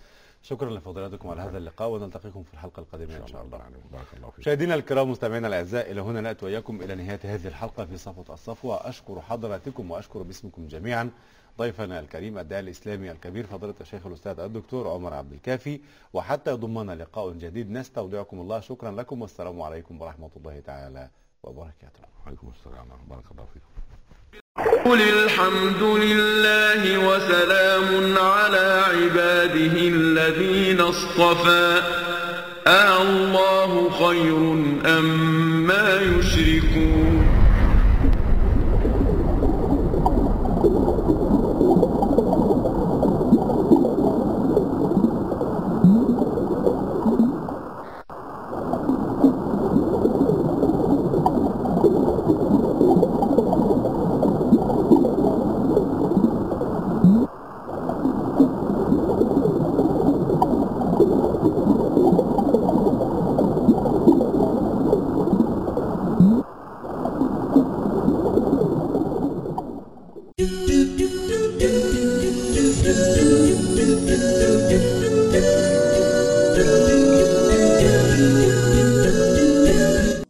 شكرا لفضيلتكم على هذا اللقاء، ونلتقيكم في الحلقة القادمة إن شاء الله. بارك الله فيك. مشاهدينا الكرام مستمعينا الأعزاء، إلى هنا نأتي وإياكم إلى نهاية هذه الحلقة في صفوة الصفوة. أشكر حضراتكم وأشكر باسمكم جميعا ضيفنا الكريم الداعي الإسلامي الكبير فضيلة الشيخ الأستاذ الدكتور عمر عبد الكافي، وحتى يضمنا لقاء جديد نستودعكم الله. شكرا لكم والسلام عليكم ورحمة الله تعالى وبركاته. وعليكم السلام بارك الله فيكم. قل الحمد لله وسلام على عباده الذين اصطفى الله خير أم ما يشركون.